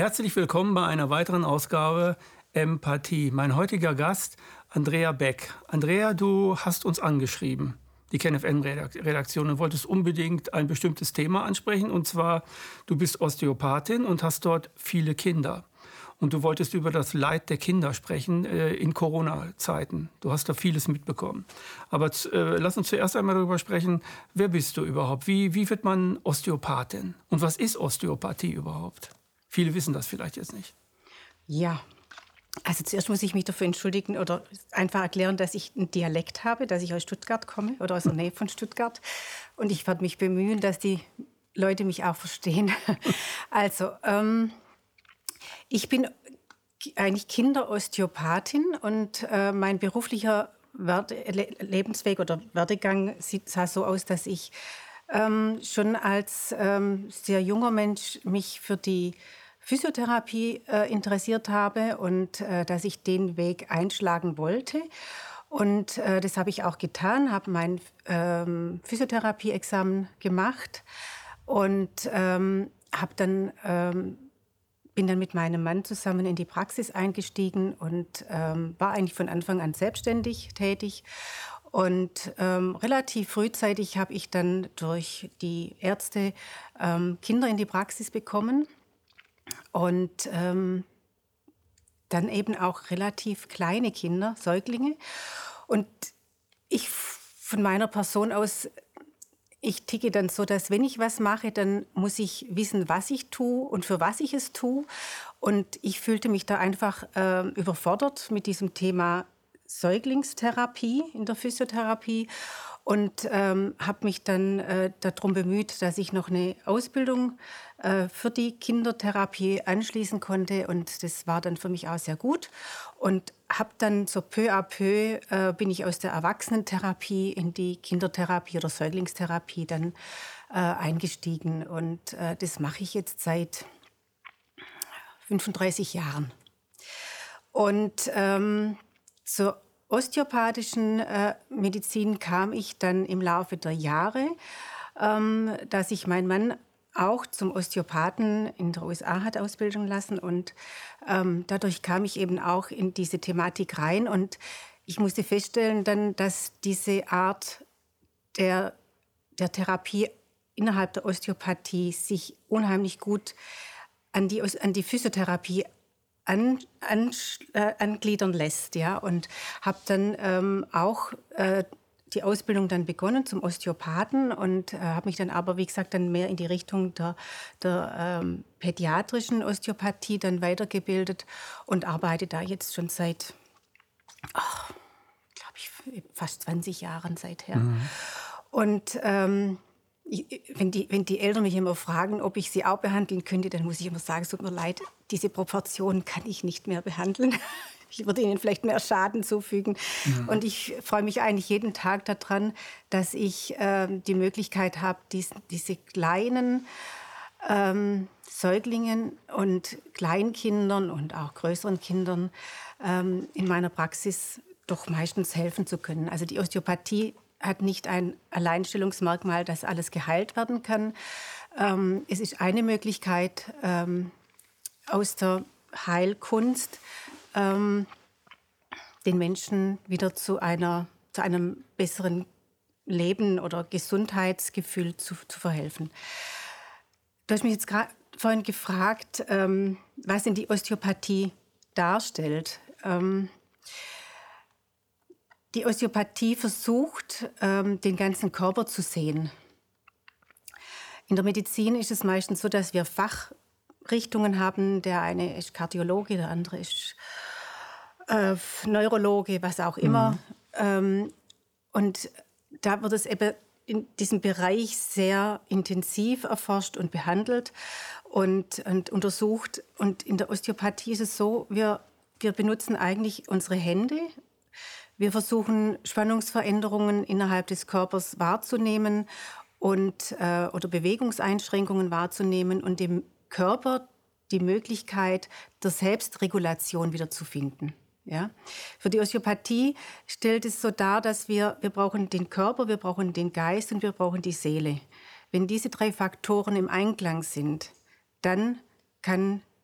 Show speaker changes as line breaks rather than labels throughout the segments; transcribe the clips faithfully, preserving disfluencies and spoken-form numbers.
Herzlich willkommen bei einer weiteren Ausgabe Empathie. Mein heutiger Gast, Andrea Beck. Andrea, du hast uns angeschrieben, die K N F M-Redaktion, und wolltest unbedingt ein bestimmtes Thema ansprechen. Und zwar, du bist Osteopathin und hast dort viele Kinder. Und du wolltest über das Leid der Kinder sprechen äh, in Corona-Zeiten. Du hast da vieles mitbekommen. Aber äh, lass uns zuerst einmal darüber sprechen, wer bist du überhaupt? Wie, wie wird man Osteopathin? Und was ist Osteopathie überhaupt? Viele wissen das vielleicht jetzt nicht.
Ja, also zuerst muss ich mich dafür entschuldigen oder einfach erklären, dass ich einen Dialekt habe, dass ich aus Stuttgart komme oder aus der Nähe von Stuttgart. Und ich werde mich bemühen, dass die Leute mich auch verstehen. Also, ähm, ich bin eigentlich Kinderosteopathin und äh, mein beruflicher Werde Le Lebensweg oder Werdegang sieht, sah so aus, dass ich ähm, schon als ähm, sehr junger Mensch mich für die Physiotherapie äh, interessiert habe und äh, dass ich den Weg einschlagen wollte. Und äh, das habe ich auch getan, habe mein ähm, Physiotherapie-Examen gemacht und ähm, habe dann ähm, bin dann mit meinem Mann zusammen in die Praxis eingestiegen und ähm, war eigentlich von Anfang an selbstständig tätig. Und ähm, relativ frühzeitig habe ich dann durch die Ärzte ähm, Kinder in die Praxis bekommen und ähm, dann eben auch relativ kleine Kinder, Säuglinge. Und ich von meiner Person aus, ich ticke dann so, dass wenn ich was mache, dann muss ich wissen, was ich tue und für was ich es tue. Und ich fühlte mich da einfach äh, überfordert mit diesem Thema Säuglingstherapie in der Physiotherapie und ähm, habe mich dann äh, darum bemüht, dass ich noch eine Ausbildung äh, für die Kindertherapie anschließen konnte. Und das war dann für mich auch sehr gut. Und habe dann so peu à peu äh, bin ich aus der Erwachsenentherapie in die Kindertherapie oder Säuglingstherapie dann äh, eingestiegen. Und äh, das mache ich jetzt seit fünfunddreißig Jahren. Und ähm, zur osteopathischen äh, Medizin kam ich dann im Laufe der Jahre, ähm, dass sich mein Mann auch zum Osteopathen in der U S A hat ausbilden lassen. Und ähm, dadurch kam ich eben auch in diese Thematik rein. Und ich musste feststellen dann, dass diese Art der, der Therapie innerhalb der Osteopathie sich unheimlich gut an die, an die Physiotherapie An, an, äh, angliedern lässt, ja, und habe dann ähm, auch äh, die Ausbildung dann begonnen zum Osteopathen und äh, habe mich dann aber, wie gesagt, dann mehr in die Richtung der, der ähm, pädiatrischen Osteopathie dann weitergebildet und arbeite da jetzt schon seit, glaube ich, fast zwanzig Jahren seither. Mhm. Und ähm, Wenn die, wenn die Eltern mich immer fragen, ob ich sie auch behandeln könnte, dann muss ich immer sagen, es tut mir leid, diese Proportion kann ich nicht mehr behandeln. Ich würde ihnen vielleicht mehr Schaden zufügen. Mhm. Und ich freue mich eigentlich jeden Tag daran, dass ich äh, die Möglichkeit habe, dies, diese kleinen ähm, Säuglingen und Kleinkindern und auch größeren Kindern ähm, in meiner Praxis doch meistens helfen zu können. Also die Osteopathie hat nicht ein Alleinstellungsmerkmal, dass alles geheilt werden kann. Ähm, es ist eine Möglichkeit ähm, aus der Heilkunst, ähm, den Menschen wieder zu, einer, zu einem besseren Leben oder Gesundheitsgefühl zu, zu verhelfen. Du hast mich jetzt gerade vorhin gefragt, ähm, was denn die Osteopathie darstellt. Ähm, Die Osteopathie versucht, ähm, den ganzen Körper zu sehen. In der Medizin ist es meistens so, dass wir Fachrichtungen haben. Der eine ist Kardiologe, der andere ist äh, Neurologe, was auch immer. Mhm. Ähm, und da wird es eben in diesem Bereich sehr intensiv erforscht und behandelt und, und untersucht. Und in der Osteopathie ist es so, wir, wir benutzen eigentlich unsere Hände. Wir versuchen, Spannungsveränderungen innerhalb des Körpers wahrzunehmen und, äh, oder Bewegungseinschränkungen wahrzunehmen und dem Körper die Möglichkeit der Selbstregulation wiederzufinden. Ja? Für die Osteopathie stellt es so dar, dass wir, wir brauchen den Körper, wir brauchen den Geist und wir brauchen die Seele. Wenn diese drei Faktoren im Einklang sind, dann kann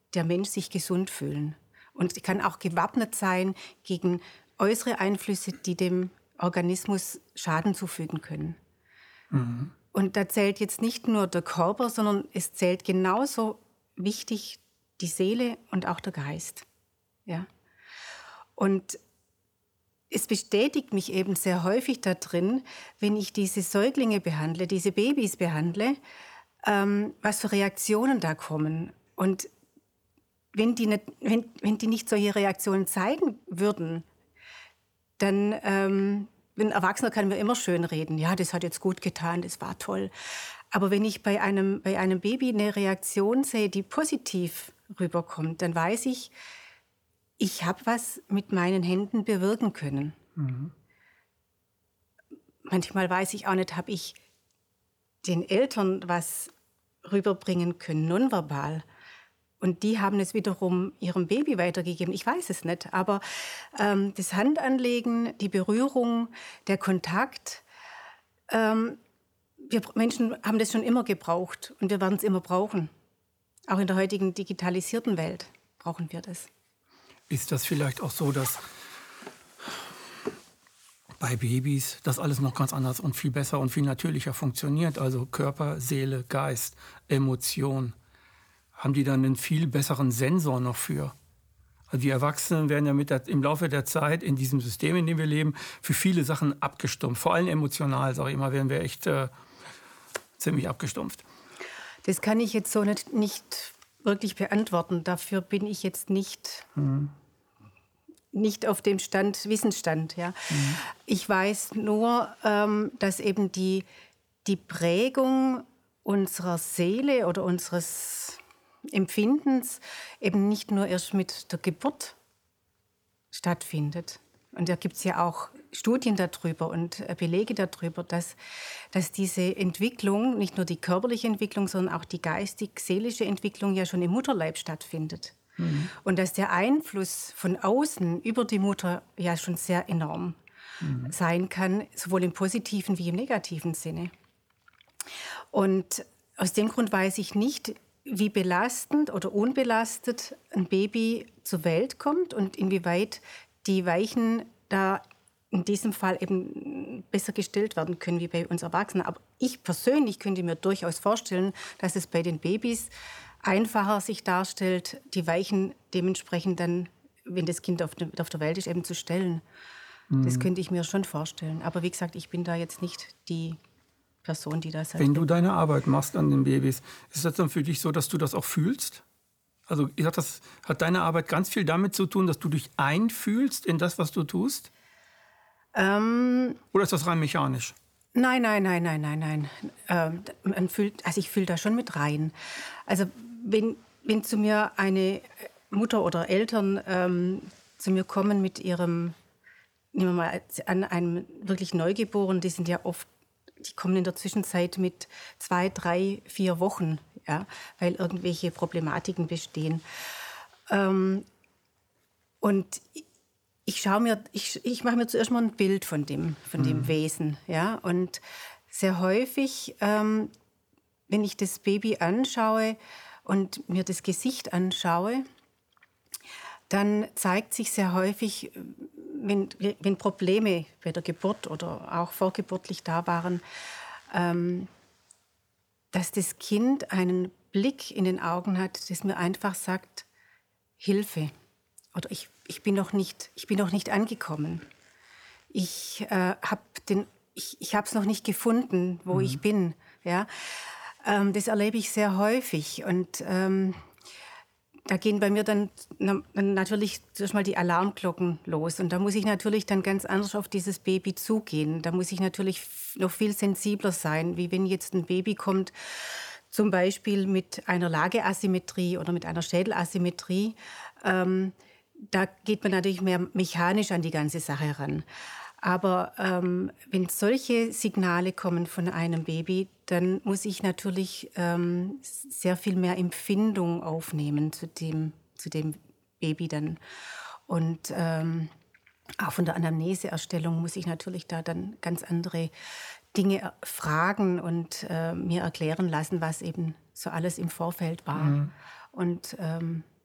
der Mensch sich gesund fühlen. Und kann auch gewappnet sein gegen äußere Einflüsse, die dem Organismus Schaden zufügen können. Mhm. Und da zählt jetzt nicht nur der Körper, sondern es zählt genauso wichtig die Seele und auch der Geist. Ja. Und es bestätigt mich eben sehr häufig darin, wenn ich diese Säuglinge behandle, diese Babys behandle, ähm, was für Reaktionen da kommen. Und wenn die nicht, wenn, wenn die nicht solche Reaktionen zeigen würden, dann, ähm, ein Erwachsener kann mir immer schön reden, ja, das hat jetzt gut getan, das war toll. Aber wenn ich bei einem, bei einem Baby eine Reaktion sehe, die positiv rüberkommt, dann weiß ich, ich habe was mit meinen Händen bewirken können. Mhm. Manchmal weiß ich auch nicht, habe ich den Eltern was rüberbringen können, nonverbal. Und die haben es wiederum ihrem Baby weitergegeben. Ich weiß es nicht. Aber ähm, das Handanlegen, die Berührung, der Kontakt, ähm, wir Menschen haben das schon immer gebraucht und wir werden es immer brauchen. Auch in der heutigen digitalisierten Welt brauchen wir das.
Ist das vielleicht auch so, dass bei Babys das alles noch ganz anders und viel besser und viel natürlicher funktioniert? Also Körper, Seele, Geist, Emotion. Haben die dann einen viel besseren Sensor noch für? Also die Erwachsenen werden ja mit der, im Laufe der Zeit in diesem System, in dem wir leben, für viele Sachen abgestumpft. Vor allem emotional, sage ich immer, werden wir echt äh, ziemlich abgestumpft.
Das kann ich jetzt so nicht, nicht wirklich beantworten. Dafür bin ich jetzt nicht, mhm. nicht auf dem Stand, Wissensstand. Ja. Mhm. Ich weiß nur, ähm, dass eben die, die Prägung unserer Seele oder unseres Empfindens eben nicht nur erst mit der Geburt stattfindet. Und da gibt es ja auch Studien darüber und Belege darüber, dass, dass diese Entwicklung, nicht nur die körperliche Entwicklung, sondern auch die geistig-seelische Entwicklung ja schon im Mutterleib stattfindet. Mhm. Und dass der Einfluss von außen über die Mutter ja schon sehr enorm mhm. sein kann, sowohl im positiven wie im negativen Sinne. Und aus dem Grund weiß ich nicht, wie belastend oder unbelastet ein Baby zur Welt kommt und inwieweit die Weichen da in diesem Fall eben besser gestellt werden können wie bei uns Erwachsenen. Aber ich persönlich könnte mir durchaus vorstellen, dass es bei den Babys einfacher sich darstellt, die Weichen dementsprechend dann, wenn das Kind auf der, auf der Welt ist, eben zu stellen. Mhm. Das könnte ich mir schon vorstellen. Aber wie gesagt, ich bin da jetzt nicht die Person, die das...
Wenn du deine Arbeit machst an den Babys, ist das dann für dich so, dass du das auch fühlst? Also ich sag, das hat deine Arbeit ganz viel damit zu tun, dass du dich einfühlst in das, was du tust? Ähm, Oder ist das rein mechanisch?
Nein, nein, nein, nein, nein, nein. Ähm, man fühlt, also ich fühle da schon mit rein. Also wenn, wenn zu mir eine Mutter oder Eltern ähm, zu mir kommen mit ihrem, nehmen wir mal an, einem wirklich Neugeborenen, die sind ja oft, die kommen in der Zwischenzeit mit zwei, drei, vier Wochen, ja, weil irgendwelche Problematiken bestehen. Ähm, und ich schaue mir, ich, ich mache mir zuerst mal ein Bild von dem, von dem mhm. Wesen, ja. Und sehr häufig, ähm, wenn ich das Baby anschaue und mir das Gesicht anschaue, dann zeigt sich sehr häufig, wenn, wenn Probleme bei der Geburt oder auch vorgeburtlich da waren, ähm, dass das Kind einen Blick in den Augen hat, das mir einfach sagt, Hilfe. Oder ich, ich bin noch nicht, ich bin noch nicht angekommen. Ich äh, habe den, ich, ich habe es noch nicht gefunden, wo mhm. ich bin. Ja, ähm, das erlebe ich sehr häufig und ähm, da gehen bei mir dann, na, dann natürlich zuerst mal die Alarmglocken los und da muss ich natürlich dann ganz anders auf dieses Baby zugehen. Da muss ich natürlich noch viel sensibler sein, wie wenn jetzt ein Baby kommt, zum Beispiel mit einer Lageasymmetrie oder mit einer Schädelasymmetrie. Ähm, Da geht man natürlich mehr mechanisch an die ganze Sache ran. Aber ähm, wenn solche Signale kommen von einem Baby, dann muss ich natürlich ähm, sehr viel mehr Empfindung aufnehmen zu dem, zu dem Baby dann. Und ähm, auch von der Anamneseerstellung muss ich natürlich da dann ganz andere Dinge fragen und äh, mir erklären lassen, was eben so alles im Vorfeld war. Mhm. Und ähm,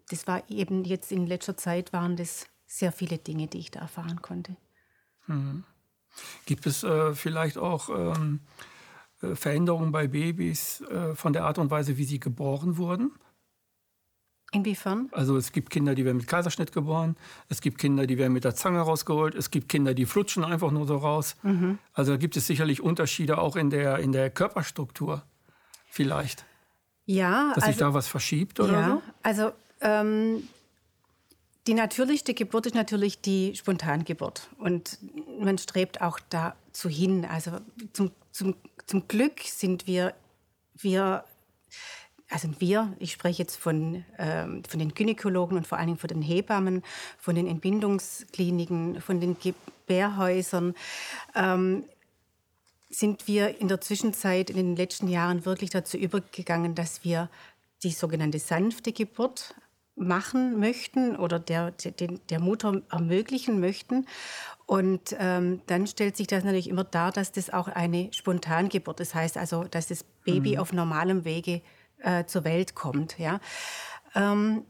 das war eben jetzt in letzter Zeit, waren das sehr viele Dinge, die ich da erfahren konnte.
Mhm. Gibt es äh, vielleicht auch ähm, Veränderungen bei Babys äh, von der Art und Weise, wie sie geboren wurden?
Inwiefern?
Also es gibt Kinder, die werden mit Kaiserschnitt geboren, es gibt Kinder, die werden mit der Zange rausgeholt, es gibt Kinder, die flutschen einfach nur so raus. Mhm. Also da gibt es sicherlich Unterschiede auch in der, in der Körperstruktur vielleicht.
Ja.
Dass
also,
sich da was verschiebt oder
ja,
so?
Also ähm, die natürlichste Geburt ist natürlich die Spontangeburt. Und man strebt auch dazu hin. Also zum, zum, zum Glück sind wir, wir Also wir, ich spreche jetzt von, ähm, von den Gynäkologen und vor allen Dingen von den Hebammen, von den Entbindungskliniken, von den Gebärhäusern, ähm, sind wir in der Zwischenzeit in den letzten Jahren wirklich dazu übergegangen, dass wir die sogenannte sanfte Geburt machen möchten oder der, der, der Mutter ermöglichen möchten. Und ähm, dann stellt sich das natürlich immer dar, dass das auch eine Spontangeburt ist. Das heißt also, dass das Baby mhm. auf normalem Wege äh, zur Welt kommt. Ja. Ähm,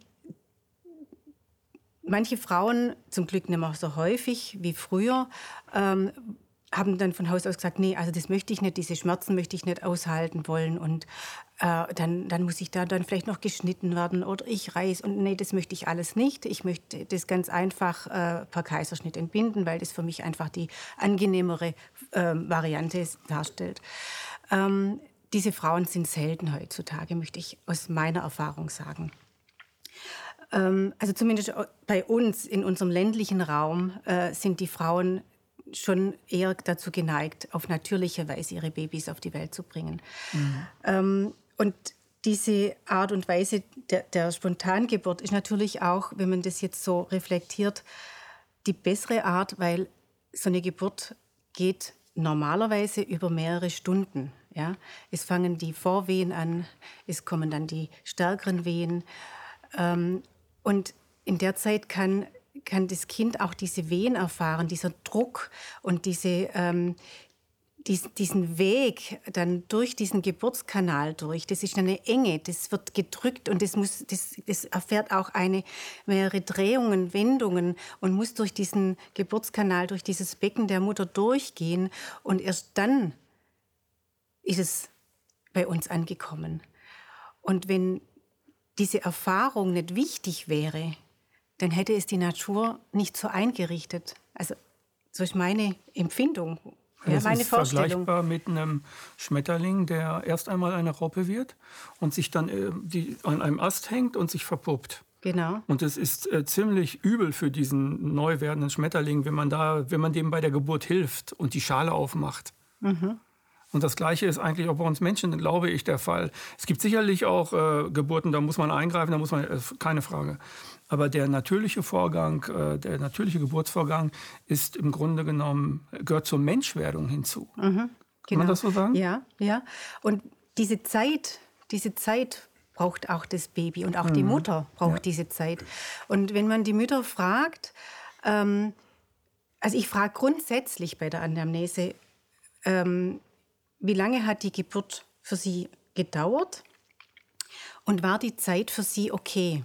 manche Frauen, zum Glück nicht mehr so häufig wie früher, ähm, haben dann von Haus aus gesagt, nee, also das möchte ich nicht, diese Schmerzen möchte ich nicht aushalten wollen und äh, dann, dann muss ich da dann vielleicht noch geschnitten werden oder ich reiß und nee, das möchte ich alles nicht. Ich möchte das ganz einfach äh, per Kaiserschnitt entbinden, weil das für mich einfach die angenehmere äh, Variante darstellt. Ähm, diese Frauen sind selten heutzutage, möchte ich aus meiner Erfahrung sagen. Ähm, also zumindest bei uns in unserem ländlichen Raum äh, sind die Frauen schon eher dazu geneigt, auf natürliche Weise ihre Babys auf die Welt zu bringen. Mhm. Ähm, und diese Art und Weise der, der Spontangeburt ist natürlich auch, wenn man das jetzt so reflektiert, die bessere Art, weil so eine Geburt geht normalerweise über mehrere Stunden. Ja? Es fangen die Vorwehen an, es kommen dann die stärkeren Wehen. Ähm, und in der Zeit kann kann das Kind auch diese Wehen erfahren, dieser Druck und diese, ähm, dies, diesen Weg dann durch diesen Geburtskanal durch. Das ist eine Enge, das wird gedrückt und das, muss, das, das erfährt auch eine, mehrere Drehungen, Wendungen und muss durch diesen Geburtskanal, durch dieses Becken der Mutter durchgehen. Und erst dann ist es bei uns angekommen. Und wenn diese Erfahrung nicht wichtig wäre, dann hätte es die Natur nicht so eingerichtet. Also so ist meine Empfindung, ja,
das
meine
ist
Vorstellung.
Vergleichbar mit einem Schmetterling, der erst einmal eine Raupe wird und sich dann äh, die, an einem Ast hängt und sich verpuppt.
Genau.
Und es ist äh, ziemlich übel für diesen neu werdenden Schmetterling, wenn man, da, wenn man dem bei der Geburt hilft und die Schale aufmacht. Mhm. Und das Gleiche ist eigentlich auch bei uns Menschen, glaube ich, der Fall. Es gibt sicherlich auch äh, Geburten, da muss man eingreifen, da muss man, äh, keine Frage. Aber der natürliche Vorgang, äh, der natürliche Geburtsvorgang ist im Grunde genommen, gehört zur Menschwerdung hinzu. Mhm, genau. Kann man das so sagen?
Ja, ja. Und diese Zeit, diese Zeit braucht auch das Baby und auch mhm. die Mutter braucht ja. diese Zeit. Und wenn man die Mütter fragt, ähm, also ich frage grundsätzlich bei der Anamnese, ähm, wie lange hat die Geburt für Sie gedauert und war die Zeit für Sie okay?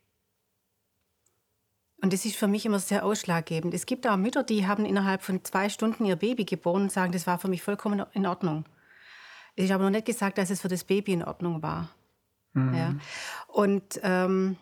Und das ist für mich immer sehr ausschlaggebend. Es gibt auch Mütter, die haben innerhalb von zwei Stunden ihr Baby geboren und sagen, das war für mich vollkommen in Ordnung. Es ist aber noch nicht gesagt, dass es für das Baby in Ordnung war. Mhm. Ja. Und ähm,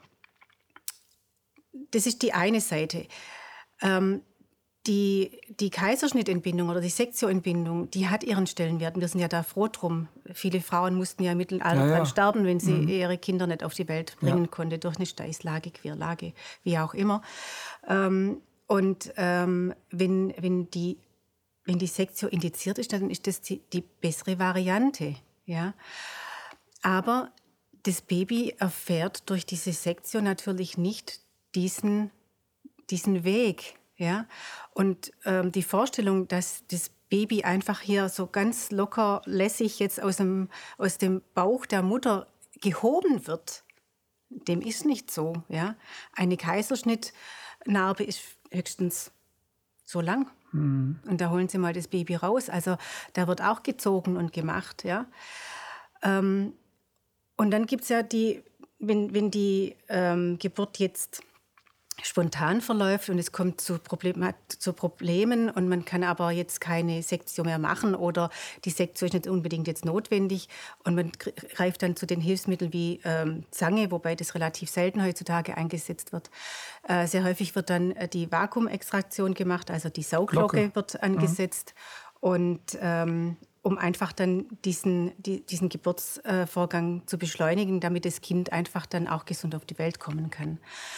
das ist die eine Seite. Ähm, Die, die Kaiserschnittentbindung oder die Sektioentbindung, die hat ihren Stellenwert. Wir sind ja da froh drum. Viele Frauen mussten ja im Mittelalter ja, ja. sterben, wenn sie mhm. ihre Kinder nicht auf die Welt bringen ja. konnten, durch eine Steißlage, Querlage, wie auch immer. Ähm, und ähm, wenn, wenn, die, wenn die Sektio indiziert ist, dann ist das die, die bessere Variante. Ja? Aber das Baby erfährt durch diese Sektio natürlich nicht diesen, diesen Weg. Ja? Und ähm, die Vorstellung, dass das Baby einfach hier so ganz locker lässig jetzt aus dem, aus dem Bauch der Mutter gehoben wird, dem ist nicht so. Ja? Eine Kaiserschnittnarbe ist höchstens so lang. Mhm. Und da holen Sie mal das Baby raus. Also da wird auch gezogen und gemacht. Ja? Ähm, und dann gibt es ja die wenn, wenn die ähm, Geburt jetzt spontan verläuft und es kommt zu, Problem, zu Problemen und man kann aber jetzt keine Sektion mehr machen oder die Sektion ist nicht unbedingt jetzt notwendig und man greift dann zu den Hilfsmitteln wie ähm, Zange, wobei das relativ selten heutzutage eingesetzt wird. Äh, sehr häufig wird dann die Vakuumextraktion gemacht, also die Sauglocke Glocke. wird angesetzt mhm. und ähm, um einfach dann diesen, die, diesen Geburtsvorgang zu beschleunigen, damit das Kind einfach dann auch gesund auf die Welt kommen kann.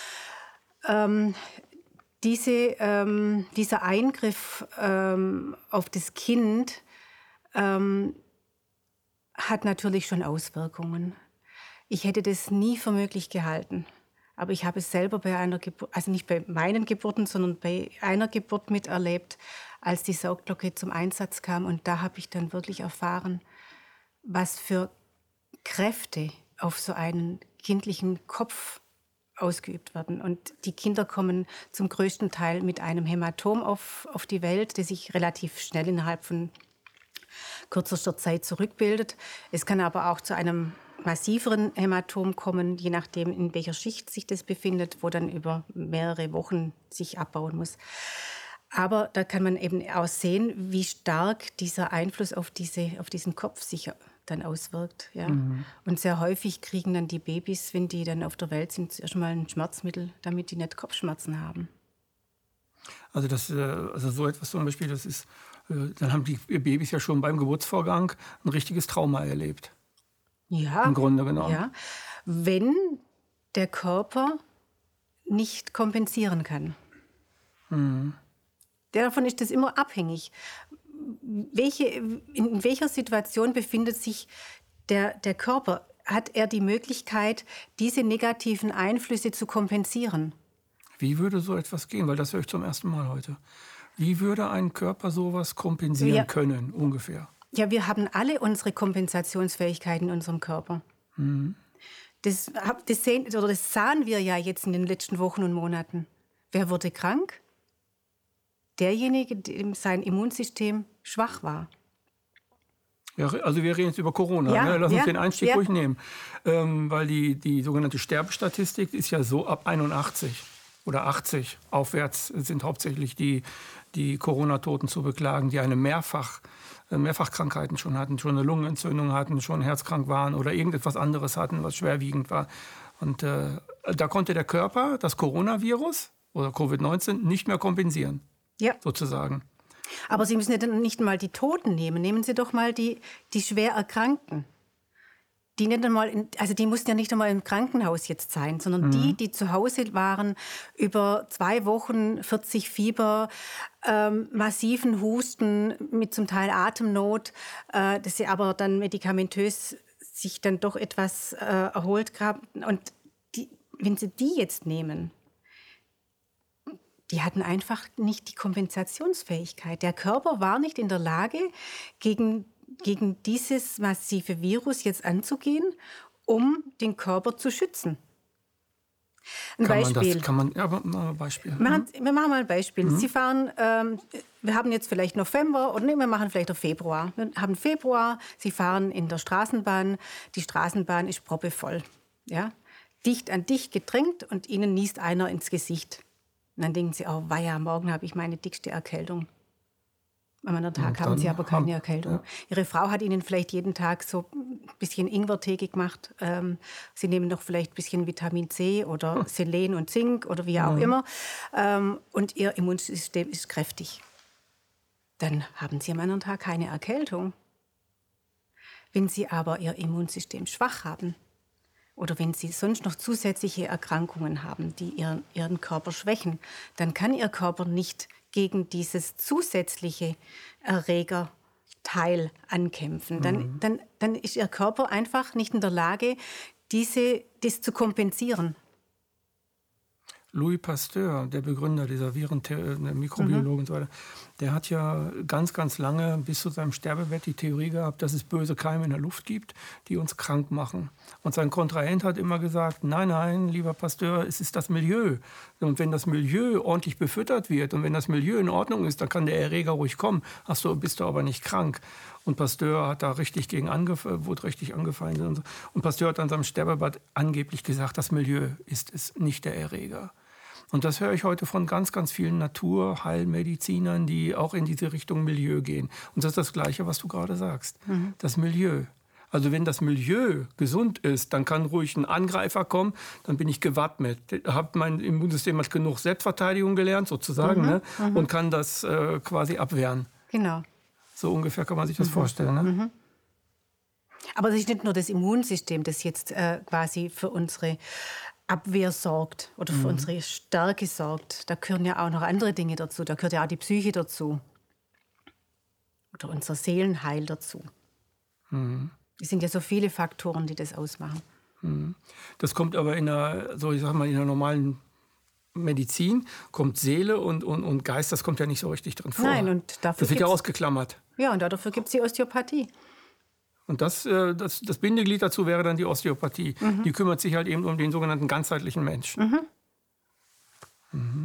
Ähm, diese, ähm, dieser Eingriff ähm, auf das Kind ähm, hat natürlich schon Auswirkungen. Ich hätte das nie für möglich gehalten. Aber ich habe es selber bei einer Geburt, also nicht bei meinen Geburten, sondern bei einer Geburt miterlebt, als die Sauglocke zum Einsatz kam. Und da habe ich dann wirklich erfahren, was für Kräfte auf so einen kindlichen Kopf ausgeübt werden. Und die Kinder kommen zum größten Teil mit einem Hämatom auf, auf die Welt, das sich relativ schnell innerhalb von kürzester Zeit zurückbildet. Es kann aber auch zu einem massiveren Hämatom kommen, je nachdem, in welcher Schicht sich das befindet, wo dann über mehrere Wochen sich abbauen muss. Aber da kann man eben auch sehen, wie stark dieser Einfluss auf, diese, auf diesen Kopf sich dann auswirkt. Ja. Mhm. Und sehr häufig kriegen dann die Babys, wenn die dann auf der Welt sind, zuerst mal ein Schmerzmittel, damit die nicht Kopfschmerzen haben.
Also, das, also so etwas zum Beispiel, das ist, dann haben die Babys ja schon beim Geburtsvorgang ein richtiges Trauma erlebt.
Ja,
im Grunde genommen.
Ja, wenn der Körper nicht kompensieren kann. Mhm. Davon ist das immer abhängig. Welche, in welcher Situation befindet sich der, der Körper? Hat er die Möglichkeit, diese negativen Einflüsse zu kompensieren?
Wie würde so etwas gehen? Weil das höre ich zum ersten Mal heute. Wie würde ein Körper sowas kompensieren ja. können, ungefähr?
Ja, wir haben alle unsere Kompensationsfähigkeiten in unserem Körper. Mhm. Das, das, sehen, oder das sahen wir ja jetzt in den letzten Wochen und Monaten. Wer wurde krank? Derjenige, dem sein Immunsystem schwach war.
Ja, also wir reden jetzt über Corona.
Ja,
ne? Lass
ja,
uns den Einstieg
ja.
ruhig nehmen. Ähm, weil die, die sogenannte Sterbestatistik ist ja so ab einundachtzig oder achtzig aufwärts sind hauptsächlich die, die Corona-Toten zu beklagen, die eine Mehrfach, Mehrfachkrankheiten schon hatten, schon eine Lungenentzündung hatten, schon herzkrank waren oder irgendetwas anderes hatten, was schwerwiegend war. Und äh, da konnte der Körper das Coronavirus oder Covid neunzehn nicht mehr kompensieren,
ja.
sozusagen.
Aber Sie müssen ja nicht mal die Toten nehmen. Nehmen Sie doch mal die, die schwer Erkrankten. Die, nicht einmal in, also die mussten ja nicht einmal im Krankenhaus jetzt sein, sondern mhm. die, die zu Hause waren, über zwei Wochen, vierzig Fieber, ähm, massiven Husten mit zum Teil Atemnot, äh, dass sie aber dann medikamentös sich dann doch etwas äh, erholt haben. Und die, wenn Sie die jetzt nehmen, die hatten einfach nicht die Kompensationsfähigkeit. Der Körper war nicht in der Lage, gegen gegen dieses massive Virus jetzt anzugehen, um den Körper zu schützen. Ein
kann
Beispiel.
Man das, kann man, ja, mal ein Beispiel.
Machen, wir machen mal ein Beispiel.
Mhm.
Sie fahren, ähm, wir haben jetzt vielleicht November oder nee, wir machen vielleicht auch Februar. Wir haben Februar, Sie fahren in der Straßenbahn. Die Straßenbahn ist proppevoll. Ja? Dicht an dicht gedrängt und Ihnen niest einer ins Gesicht. Und dann denken Sie, oh weia, morgen habe ich meine dickste Erkältung. Am anderen Tag haben Sie aber keine Erkältung. Ja. Ihre Frau hat Ihnen vielleicht jeden Tag so ein bisschen Ingwertee gemacht. Ähm, Sie nehmen noch vielleicht ein bisschen Vitamin C oder hm. Selen und Zink oder wie auch mhm. immer. Ähm, und Ihr Immunsystem ist kräftig. Dann haben Sie am anderen Tag keine Erkältung. Wenn Sie aber Ihr Immunsystem schwach haben oder wenn Sie sonst noch zusätzliche Erkrankungen haben, die Ihren, Ihren Körper schwächen, dann kann Ihr Körper nicht gegen dieses zusätzliche Erregerteil ankämpfen. Dann, mhm. dann, dann ist Ihr Körper einfach nicht in der Lage, diese, das zu kompensieren.
Louis Pasteur, der Begründer dieser Viren, der Mikrobiologe mhm. und so weiter, der hat ja ganz, ganz lange bis zu seinem Sterbebett die Theorie gehabt, dass es böse Keime in der Luft gibt, die uns krank machen. Und sein Kontrahent hat immer gesagt, nein, nein, lieber Pasteur, es ist das Milieu. Und wenn das Milieu ordentlich befüttert wird und wenn das Milieu in Ordnung ist, dann kann der Erreger ruhig kommen, hast du, bist du aber nicht krank. Und Pasteur hat da richtig gegen angef- wurde richtig angefeindet. Und, so. Und Pasteur hat an seinem Sterbebett angeblich gesagt, das Milieu ist es, nicht der Erreger. Und das höre ich heute von ganz, ganz vielen Naturheilmedizinern, die auch in diese Richtung Milieu gehen. Und das ist das Gleiche, was du gerade sagst. Mhm. Das Milieu. Also wenn das Milieu gesund ist, dann kann ruhig ein Angreifer kommen, dann bin ich gewappnet. Hab mein Immunsystem hat genug Selbstverteidigung gelernt, sozusagen, mhm. ne? Mhm. Und kann das äh, quasi abwehren.
Genau.
So ungefähr kann man sich das mhm. vorstellen. Ne?
Mhm. Aber es ist nicht nur das Immunsystem, das jetzt äh, quasi für unsere Abwehr sorgt oder für mhm. unsere Stärke sorgt. Da gehören ja auch noch andere Dinge dazu. Da gehört ja auch die Psyche dazu. Oder unser Seelenheil dazu. Mhm. Es sind ja so viele Faktoren, die das ausmachen.
Mhm. Das kommt aber in einer, so ich sag mal, in einer normalen Medizin, kommt Seele und, und, und Geist, das kommt ja nicht so richtig drin vor.
Nein, und dafür
das wird ja ausgeklammert.
Ja, und dafür gibt es die Osteopathie.
Und das, das, das Bindeglied dazu wäre dann die Osteopathie. Mhm. Die kümmert sich halt eben um den sogenannten ganzheitlichen Menschen. Mhm. Mhm.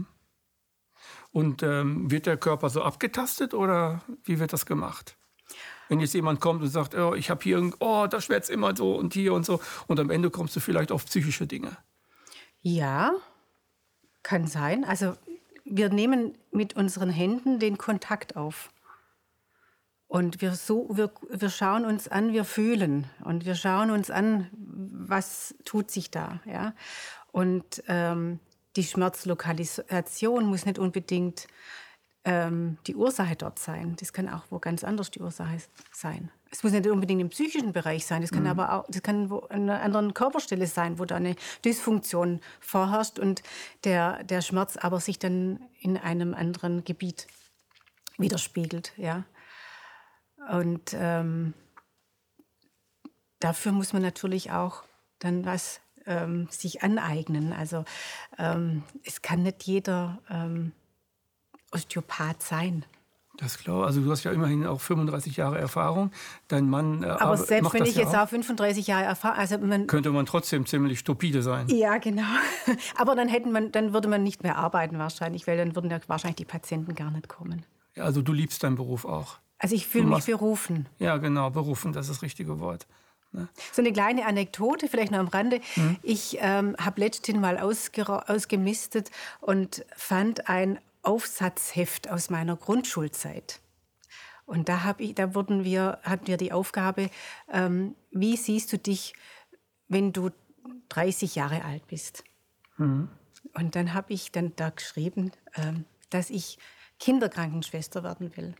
Und ähm, wird der Körper so abgetastet oder wie wird das gemacht? Wenn jetzt jemand kommt und sagt, oh, ich habe hier, oh, da schwärzt immer so und hier und so. Und am Ende kommst du vielleicht auf psychische Dinge.
Ja, kann sein. Also wir nehmen mit unseren Händen den Kontakt auf. Und wir, so, wir, wir schauen uns an, wir fühlen. Und wir schauen uns an, was tut sich da. Ja? Und ähm, die Schmerzlokalisation muss nicht unbedingt ähm, die Ursache dort sein. Das kann auch wo ganz anders die Ursache sein. Es muss nicht unbedingt im psychischen Bereich sein. Das kann mhm. aber auch, das kann wo an einer anderen Körperstelle sein, wo da eine Dysfunktion vorherrscht und der, der Schmerz aber sich dann in einem anderen Gebiet widerspiegelt. Ja? Und ähm, dafür muss man natürlich auch dann was ähm, sich aneignen. Also ähm, es kann nicht jeder ähm, Osteopath sein.
Das glaube ich. Also du hast ja immerhin auch fünfunddreißig Jahre Erfahrung. Dein Mann äh,
Aber selbst
macht
wenn
das
ich
ja
jetzt
auch.
auch fünfunddreißig Jahre Erfahrung, also man
könnte man trotzdem ziemlich stupide sein.
Ja, genau. Aber dann hätten man, dann würde man nicht mehr arbeiten wahrscheinlich, weil dann würden ja wahrscheinlich die Patienten gar nicht kommen.
Ja, also du liebst deinen Beruf auch.
Also ich fühle mich berufen.
Ja, genau, berufen, das ist das richtige Wort. Ne?
So eine kleine Anekdote, vielleicht noch am Rande. Mhm. Ich ähm, habe letztens mal ausge- ausgemistet und fand ein Aufsatzheft aus meiner Grundschulzeit. Und da, hab ich, da wurden wir, hatten wir die Aufgabe, ähm, wie siehst du dich, wenn du dreißig Jahre alt bist? Mhm. Und dann habe ich dann da geschrieben, ähm, dass ich Kinderkrankenschwester werden will.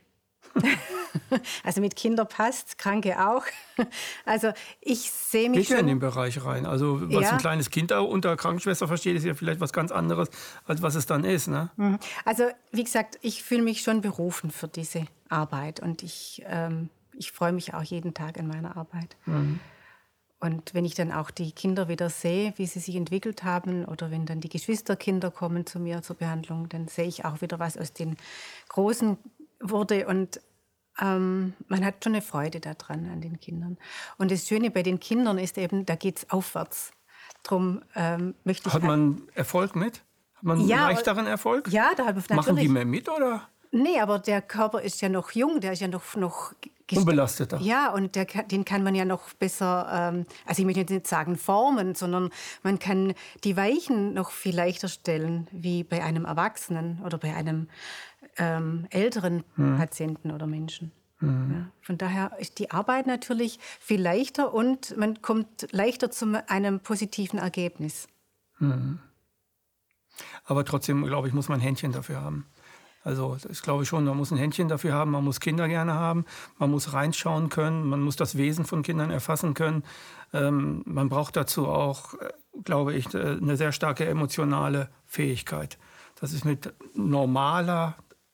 Also mit Kindern passt, Kranke auch. Also ich sehe mich
Geht
schon...
ja in den Bereich rein. Also was
ja.
ein kleines Kind unter Krankenschwester versteht, ist ja vielleicht was ganz anderes, als was es dann ist. Ne?
Also wie gesagt, ich fühle mich schon berufen für diese Arbeit. Und ich, ähm, ich freue mich auch jeden Tag in meiner Arbeit. Mhm. Und wenn ich dann auch die Kinder wieder sehe, wie sie sich entwickelt haben, oder wenn dann die Geschwisterkinder kommen zu mir zur Behandlung, dann sehe ich auch wieder, was aus den Großen wurde. Und ähm, man hat schon eine Freude daran an den Kindern. Und das Schöne bei den Kindern ist eben, da geht es aufwärts. Drum, ähm, möchte ich
Hat man Erfolg mit? Hat man einen
ja,
leichteren Erfolg?
Ja, da natürlich.
Machen die mehr mit, oder?
Nee, aber der Körper ist ja noch jung, der ist ja noch... noch
unbelasteter.
Ja, und der, den kann man ja noch besser, ähm, also ich möchte jetzt nicht sagen formen, sondern man kann die Weichen noch viel leichter stellen, wie bei einem Erwachsenen oder bei einem ähm, älteren hm. Patienten oder Menschen. Hm. Ja, von daher ist die Arbeit natürlich viel leichter und man kommt leichter zu einem positiven Ergebnis.
Hm. Aber trotzdem, glaube ich, muss man ein Händchen dafür haben. Also das glaube ich schon, man muss ein Händchen dafür haben, man muss Kinder gerne haben, man muss reinschauen können, man muss das Wesen von Kindern erfassen können. Ähm, man braucht dazu auch, glaube ich, eine sehr starke emotionale Fähigkeit. Das ist mit normaler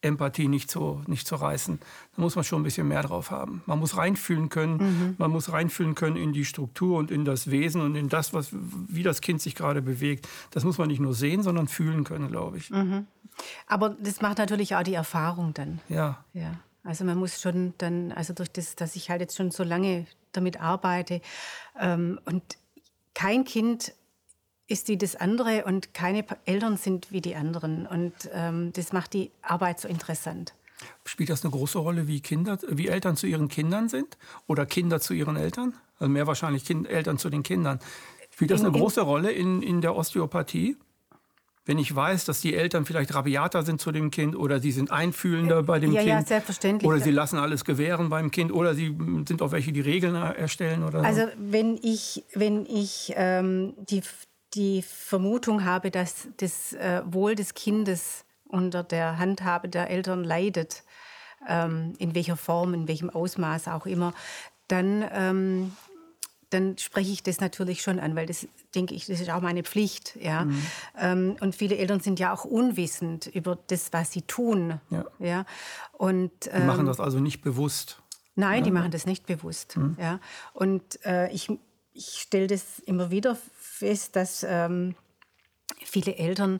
Empathie nicht zu, nicht zu reißen. Da muss man schon ein bisschen mehr drauf haben. Man muss reinfühlen können, mhm. man muss reinfühlen können in die Struktur und in das Wesen und in das, was, wie das Kind sich gerade bewegt. Das muss man nicht nur sehen, sondern fühlen können, glaube ich.
Mhm. Aber das macht natürlich auch die Erfahrung dann.
Ja.
Ja. Also man muss schon dann, also durch das, dass ich halt jetzt schon so lange damit arbeite ähm, und kein Kind ist wie das andere und keine Eltern sind wie die anderen. Und ähm, das macht die Arbeit so interessant.
Spielt das eine große Rolle, wie Kinder, wie Eltern zu ihren Kindern sind? Oder Kinder zu ihren Eltern? Also mehr wahrscheinlich kind, Eltern zu den Kindern. Spielt das in, eine große in, Rolle in, in der Osteopathie? Wenn ich weiß, dass die Eltern vielleicht rabiater sind zu dem Kind oder sie sind einfühlender bei dem
ja,
Kind.
Ja, selbstverständlich.
Oder sie lassen alles gewähren beim Kind oder sie sind auch welche, die Regeln erstellen. Oder
also
so.
wenn ich, wenn ich ähm, die... die Vermutung habe, dass das äh, Wohl des Kindes unter der Handhabe der Eltern leidet, ähm, in welcher Form, in welchem Ausmaß auch immer, dann, ähm, dann spreche ich das natürlich schon an, weil das, denke ich, das ist auch meine Pflicht. Ja? Mhm. Ähm, und viele Eltern sind ja auch unwissend über das, was sie tun. Ja. Ja? Und, ähm,
die machen das also nicht bewusst?
Nein,
ja?
die machen das nicht bewusst. Mhm. Ja? Und äh, ich, ich stelle das immer wieder fest, dass ähm, viele Eltern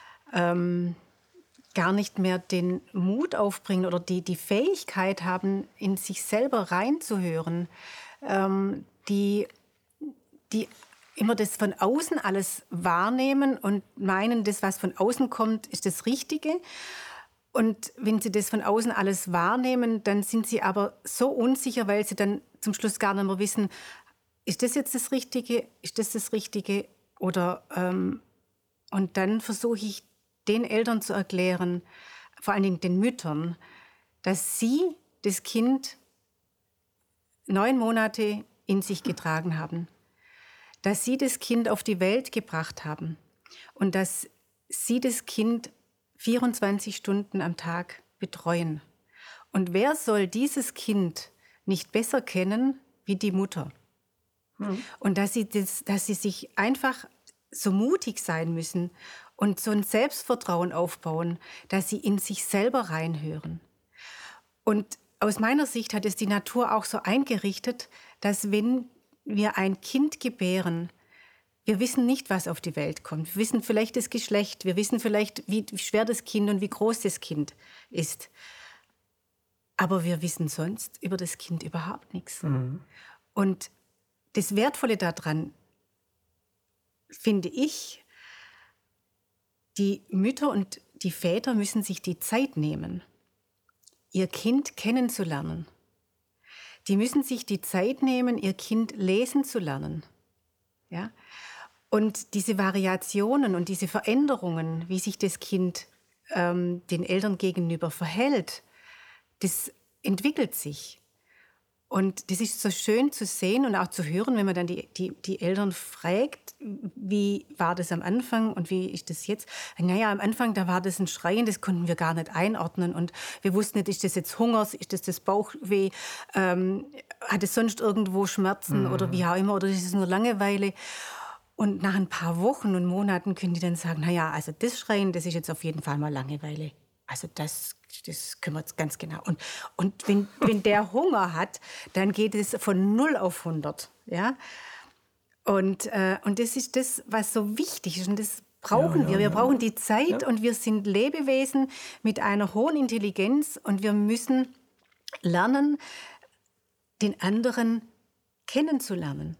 ähm, gar nicht mehr den Mut aufbringen oder die, die Fähigkeit haben, in sich selber reinzuhören, ähm, die, die immer das von außen alles wahrnehmen und meinen, das, was von außen kommt, ist das Richtige. Und wenn sie das von außen alles wahrnehmen, dann sind sie aber so unsicher, weil sie dann zum Schluss gar nicht mehr wissen, ist das jetzt das Richtige, ist das das Richtige? Oder, ähm, und dann versuche ich den Eltern zu erklären, vor allen Dingen den Müttern, dass sie das Kind neun Monate in sich getragen haben, dass sie das Kind auf die Welt gebracht haben und dass sie das Kind vierundzwanzig Stunden am Tag betreuen. Und wer soll dieses Kind nicht besser kennen wie die Mutter? Mhm. Und dass sie, das, dass sie sich einfach so mutig sein müssen und so ein Selbstvertrauen aufbauen, dass sie in sich selber reinhören. Und aus meiner Sicht hat es die Natur auch so eingerichtet, dass wenn wir ein Kind gebären, wir wissen nicht, was auf die Welt kommt. Wir wissen vielleicht das Geschlecht, wir wissen vielleicht, wie schwer das Kind und wie groß das Kind ist. Aber wir wissen sonst über das Kind überhaupt nichts. Mhm. Und das Wertvolle daran, finde ich, die Mütter und die Väter müssen sich die Zeit nehmen, ihr Kind kennenzulernen. Die müssen sich die Zeit nehmen, ihr Kind lesen zu lernen. Ja? Und diese Variationen und diese Veränderungen, wie sich das Kind ähm, den Eltern gegenüber verhält, das entwickelt sich. Und das ist so schön zu sehen und auch zu hören, wenn man dann die, die, die Eltern fragt, wie war das am Anfang und wie ist das jetzt? Naja, am Anfang, da war das ein Schreien, das konnten wir gar nicht einordnen. Und wir wussten nicht, ist das jetzt Hunger, ist das das Bauchweh, ähm, hat es sonst irgendwo Schmerzen mhm. oder wie auch immer, oder ist es nur Langeweile? Und nach ein paar Wochen und Monaten können die dann sagen, naja, also das Schreien, das ist jetzt auf jeden Fall mal Langeweile. Also das, das können wir jetzt ganz genau. Und, und wenn, wenn der Hunger hat, dann geht es von null auf hundert. Ja? Und, äh, und das ist das, was so wichtig ist. Und das brauchen ja, wir. Wir ja, brauchen die Zeit ja. und wir sind Lebewesen mit einer hohen Intelligenz und wir müssen lernen, den anderen kennenzulernen.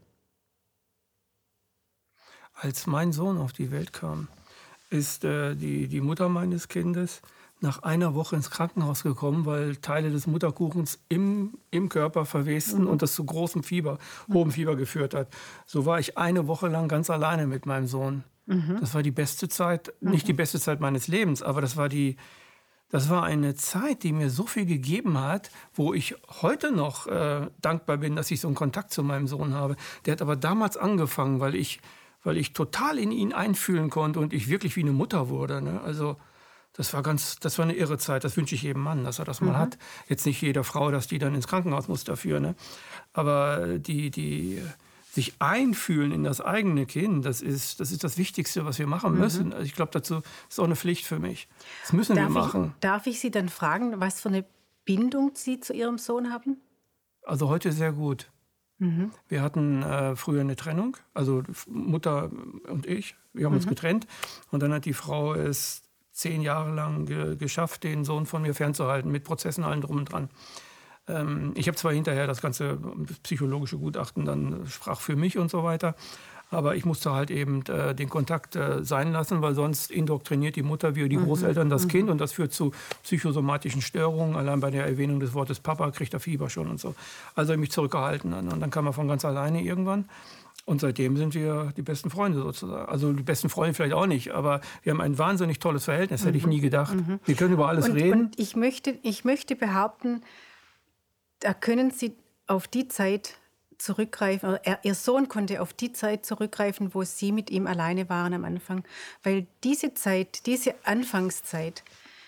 Als mein Sohn auf die Welt kam, ist äh, die, die Mutter meines Kindes nach einer Woche ins Krankenhaus gekommen, weil Teile des Mutterkuchens im, im Körper verwesten mhm. und das zu großem Fieber, hohem Fieber geführt hat. So war ich eine Woche lang ganz alleine mit meinem Sohn. Mhm. Das war die beste Zeit, mhm. nicht die beste Zeit meines Lebens, aber das war, die, das war eine Zeit, die mir so viel gegeben hat, wo ich heute noch äh, dankbar bin, dass ich so einen Kontakt zu meinem Sohn habe. Der hat aber damals angefangen, weil ich, weil ich total in ihn einfühlen konnte und ich wirklich wie eine Mutter wurde. Ne? Also Das war ganz, das war eine irre Zeit. Das wünsche ich jedem Mann, dass er das mal mhm. hat. Jetzt nicht jeder Frau, dass die dann ins Krankenhaus muss dafür. Ne? Aber die, die, sich einfühlen in das eigene Kind, das ist das, ist das Wichtigste, was wir machen müssen. Mhm. Also ich glaube, dazu ist auch eine Pflicht für mich. Das müssen
darf
wir machen.
Ich, darf ich Sie dann fragen, was für eine Bindung Sie zu Ihrem Sohn haben?
Also heute sehr gut. Mhm. Wir hatten äh, früher eine Trennung, also Mutter und ich, wir haben mhm. uns getrennt. Und dann hat die Frau es zehn Jahre lang ge- geschafft, den Sohn von mir fernzuhalten, mit Prozessen allen drum und dran. Ähm, ich habe zwar hinterher das ganze psychologische Gutachten dann sprach für mich und so weiter, aber ich musste halt eben äh, den Kontakt äh, sein lassen, weil sonst indoktriniert die Mutter wie die mhm. Großeltern das mhm. Kind und das führt zu psychosomatischen Störungen. Allein bei der Erwähnung des Wortes Papa kriegt er Fieber schon und so. Also habe ich mich zurückgehalten und dann kam er von ganz alleine irgendwann. Und seitdem sind wir die besten Freunde sozusagen. Also die besten Freunde vielleicht auch nicht, aber wir haben ein wahnsinnig tolles Verhältnis, mhm. hätte ich nie gedacht. Mhm. Wir können über alles
und,
reden.
Und ich möchte, ich möchte behaupten, da können Sie auf die Zeit zurückgreifen. Er, Ihr Sohn konnte auf die Zeit zurückgreifen, wo Sie mit ihm alleine waren am Anfang. Weil diese Zeit, diese Anfangszeit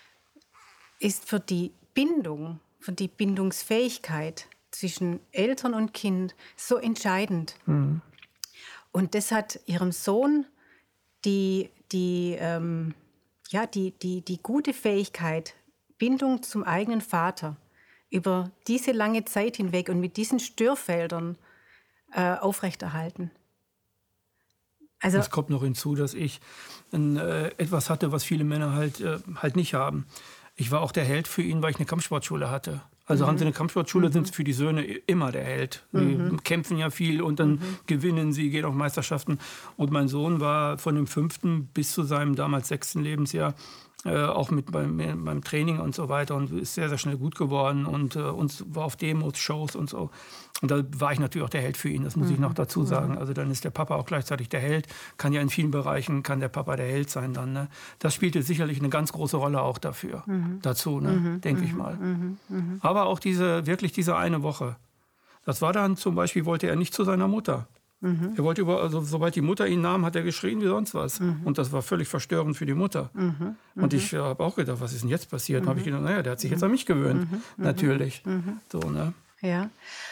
ist für die Bindung, für die Bindungsfähigkeit zwischen Eltern und Kind so entscheidend. Mhm. Und das hat Ihrem Sohn die, die, ähm, ja, die, die, die gute Fähigkeit, Bindung zum eigenen Vater über diese lange Zeit hinweg und mit diesen Störfeldern äh, aufrechterhalten.
Also es kommt noch hinzu, dass ich ein, äh, etwas hatte, was viele Männer halt, äh, halt nicht haben. Ich war auch der Held für ihn, weil ich eine Kampfsportschule hatte. Also mhm. haben sie eine Kampfsportschule, mhm. sind sie für die Söhne immer der Held. Sie mhm. kämpfen ja viel und dann mhm. gewinnen sie, gehen auf Meisterschaften. Und mein Sohn war von dem fünften bis zu seinem damals sechsten Lebensjahr Äh, auch mit beim, beim Training und so weiter und ist sehr, sehr schnell gut geworden und, äh, und war auf Demos, Shows und so. Und da war ich natürlich auch der Held für ihn, das muss mhm. ich noch dazu sagen. Also dann ist der Papa auch gleichzeitig der Held, kann ja in vielen Bereichen, kann der Papa der Held sein dann. Ne? Das spielte sicherlich eine ganz große Rolle auch dafür, mhm. dazu, ne? mhm. denke mhm. ich mal. Mhm. Mhm. Aber auch diese, wirklich diese eine Woche. Das war dann zum Beispiel, wollte er nicht zu seiner Mutter. Mhm. Er wollte über, also sobald die Mutter ihn nahm, hat er geschrien wie sonst was. Mhm. Und das war völlig verstörend für die Mutter. Mhm. Mhm. Und ich äh, habe auch gedacht, was ist denn jetzt passiert? Mhm. habe ich gedacht, naja, der hat sich jetzt an mich gewöhnt. Mhm. Natürlich. Mhm. So, ne?
Ja,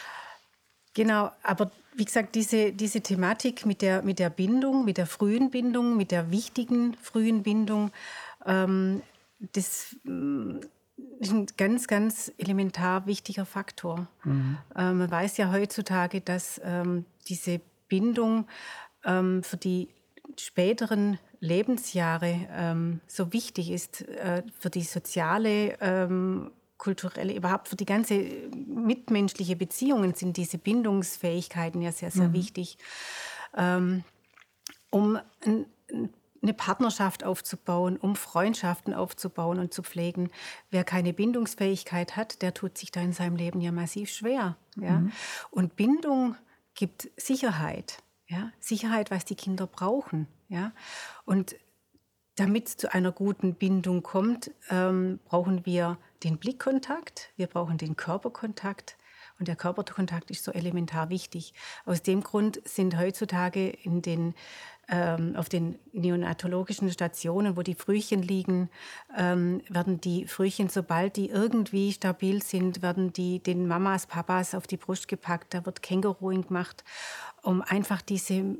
genau. Aber wie gesagt, diese, diese Thematik mit der, mit der Bindung, mit der frühen Bindung, mit der wichtigen frühen Bindung, ähm, das ist ein ganz, ganz elementar wichtiger Faktor. Mhm. Ähm, man weiß ja heutzutage, dass ähm, diese Bindung ähm, für die späteren Lebensjahre ähm, so wichtig ist, äh, für die soziale, ähm, kulturelle, überhaupt für die ganze mitmenschliche Beziehungen sind diese Bindungsfähigkeiten ja sehr, sehr mhm. wichtig, ähm, um ein, eine Partnerschaft aufzubauen, um Freundschaften aufzubauen und zu pflegen. Wer keine Bindungsfähigkeit hat, der tut sich da in seinem Leben ja massiv schwer. Ja? Mhm. Und Bindung gibt Sicherheit, ja? Sicherheit, was die Kinder brauchen. Ja? Und damit es zu einer guten Bindung kommt, ähm, brauchen wir den Blickkontakt, wir brauchen den Körperkontakt. Und der Körperkontakt ist so elementar wichtig. Aus dem Grund sind heutzutage in den, ähm, auf den neonatologischen Stationen, wo die Frühchen liegen, ähm, werden die Frühchen, sobald die irgendwie stabil sind, werden die den Mamas, Papas auf die Brust gepackt. Da wird Känguruing gemacht, um einfach diese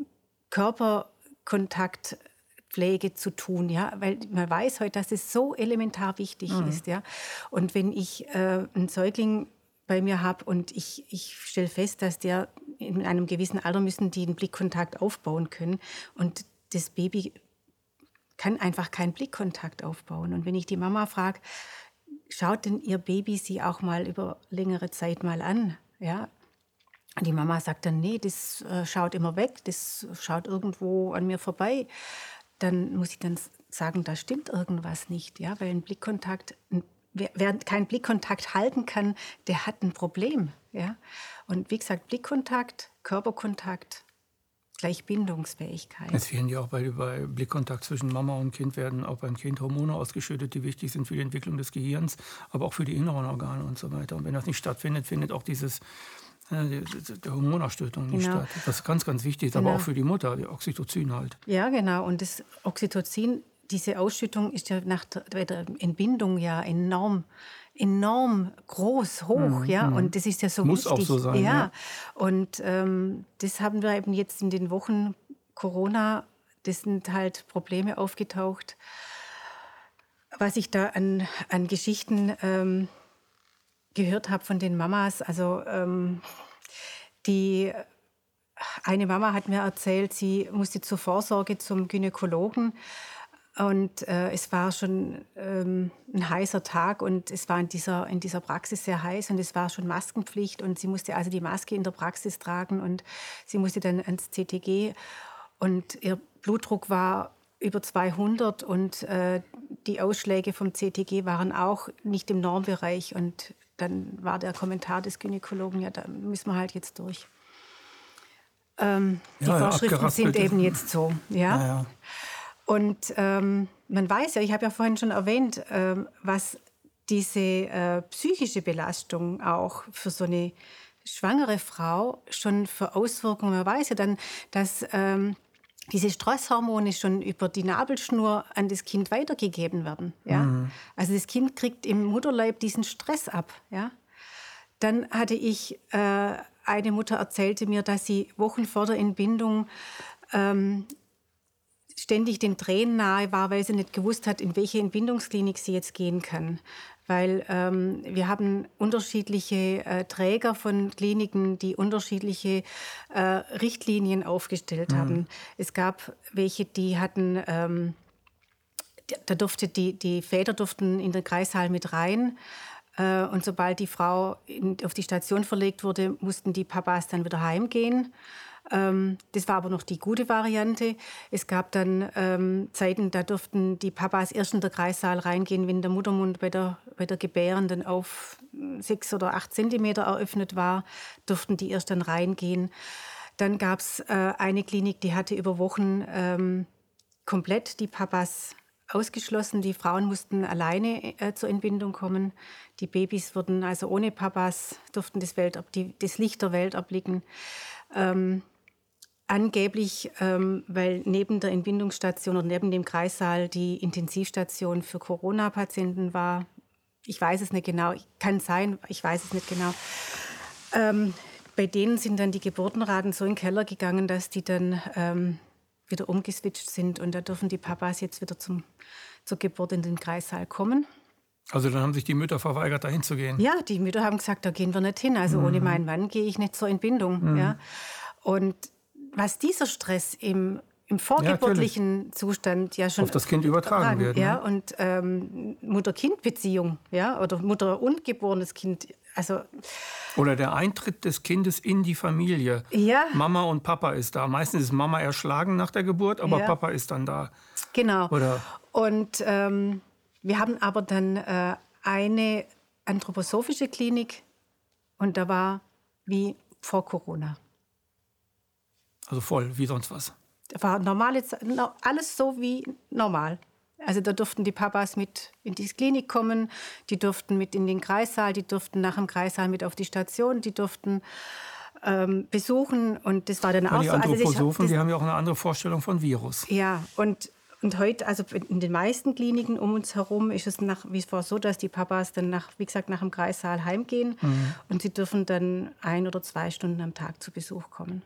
Körperkontaktpflege zu tun, ja, weil man weiß heute, dass es so elementar wichtig mhm. ist, ja. Und wenn ich äh, einen Säugling bei mir habe und ich, ich stelle fest, dass der in einem gewissen Alter müssen die einen Blickkontakt aufbauen können und das Baby kann einfach keinen Blickkontakt aufbauen. Und wenn ich die Mama frage, schaut denn ihr Baby sie auch mal über längere Zeit mal an, ja? Und die Mama sagt dann, nee, das äh, schaut immer weg, das schaut irgendwo an mir vorbei. Dann muss ich dann sagen, da stimmt irgendwas nicht, ja, weil ein Blickkontakt, ein Wer, wer keinen Blickkontakt halten kann, der hat ein Problem. Ja? Und wie gesagt, Blickkontakt, Körperkontakt, gleich Bindungsfähigkeit.
Es werden ja auch bei, bei Blickkontakt zwischen Mama und Kind werden auch beim Kind Hormone ausgeschüttet, die wichtig sind für die Entwicklung des Gehirns, aber auch für die inneren Organe und so weiter. Und wenn das nicht stattfindet, findet auch dieses äh, die, die Hormonausschüttung nicht genau. statt. Das ist ganz, ganz wichtig, genau. aber auch für die Mutter, die Oxytocin halt.
Ja, genau. Und das Oxytocin, diese Ausschüttung ist ja nach der Entbindung ja enorm, enorm groß, hoch,
Mhm.
ja,
Mhm.
und das ist ja so
Muss
wichtig.
auch so sein,
ja.
ja.
Und ähm, das haben wir eben jetzt in den Wochen Corona, das sind halt Probleme aufgetaucht, was ich da an, an Geschichten ähm, gehört habe von den Mamas. Also ähm, die eine Mama hat mir erzählt, sie musste zur Vorsorge zum Gynäkologen. Und äh, es war schon ähm, ein heißer Tag und es war in dieser, in dieser Praxis sehr heiß und es war schon Maskenpflicht und sie musste also die Maske in der Praxis tragen und sie musste dann ans C T G und ihr Blutdruck war über zweihundert und äh, die Ausschläge vom C T G waren auch nicht im Normbereich und dann war der Kommentar des Gynäkologen, ja, da müssen wir halt jetzt durch. Ähm, die
Ja, ja,
Vorschriften sind
abgeraspelt ist-
eben jetzt so, ja.
Ja, ja.
Und ähm, man weiß ja, ich habe ja vorhin schon erwähnt, ähm, was diese äh, psychische Belastung auch für so eine schwangere Frau schon für Auswirkungen, man weiß ja dann, dass ähm, diese Stresshormone schon über die Nabelschnur an das Kind weitergegeben werden. Ja?
Mhm.
Also das Kind kriegt im Mutterleib diesen Stress ab. Ja? Dann hatte ich, äh, eine Mutter erzählte mir, dass sie Wochen vor der Entbindung ähm, ständig den Tränen nahe war, weil sie nicht gewusst hat, in welche Entbindungsklinik sie jetzt gehen kann. Weil ähm, wir haben unterschiedliche äh, Träger von Kliniken, die unterschiedliche äh, Richtlinien aufgestellt
Mhm.
haben. Es gab welche, die hatten, ähm, da durfte die, die Väter durften in den Kreissaal mit rein. Äh, und sobald die Frau in, auf die Station verlegt wurde, mussten die Papas dann wieder heimgehen. Ähm, das war aber noch die gute Variante. Es gab dann ähm, Zeiten, da durften die Papas erst in den Kreissaal reingehen, wenn der Muttermund bei der, bei der Gebärenden auf sechs oder acht Zentimeter eröffnet war, durften die erst dann reingehen. Dann gab es äh, eine Klinik, die hatte über Wochen ähm, komplett die Papas ausgeschlossen. Die Frauen mussten alleine äh, zur Entbindung kommen. Die Babys wurden also ohne Papas, durften das, Welt, die, das Licht der Welt erblicken. Ähm, angeblich, ähm, weil neben der Entbindungsstation oder neben dem Kreissaal die Intensivstation für Corona-Patienten war. Ich weiß es nicht genau, kann sein, ich weiß es nicht genau. Ähm, bei denen sind dann die Geburtenraten so in den Keller gegangen, dass die dann ähm, wieder umgeswitcht sind und da dürfen die Papas jetzt wieder zum, zur Geburt in den Kreissaal kommen.
Also dann haben sich die Mütter verweigert, dahin zu gehen.
Ja, die Mütter haben gesagt, da gehen wir nicht hin. Also
Mhm.
ohne meinen Mann gehe ich nicht zur Entbindung.
Mhm.
Ja. Und was dieser Stress im, im vorgeburtlichen ja, Zustand ja schon
auf das Kind übertragen wird.
Ja,
ne?
und ähm, Mutter-Kind-Beziehung, ja, oder Mutter- und geborenes Kind. Also,
Oder der Eintritt des Kindes in die Familie.
ja,
Mama und Papa ist da. Meistens ist Mama erschlagen nach der Geburt, aber
Ja.
Papa ist dann da.
genau.
Oder
Und ähm, wir haben aber dann äh, eine anthroposophische Klinik und da war wie vor Corona.
also voll, wie sonst was.
Da war normale, alles so wie normal. Also da durften die Papas mit in die Klinik kommen, die durften mit in den Kreissaal, die durften nach dem Kreissaal mit auf die Station, die durften ähm, besuchen und das war dann
Ja,
auch
die
so. Also das-
Anthroposophen,
das,
die haben ja auch eine andere Vorstellung von Virus.
ja, und, und heute, also in den meisten Kliniken um uns herum ist es nach wie vor so, dass die Papas dann, nach, wie gesagt, nach dem Kreissaal heimgehen
Mhm.
und sie dürfen dann ein oder zwei Stunden am Tag zu Besuch kommen.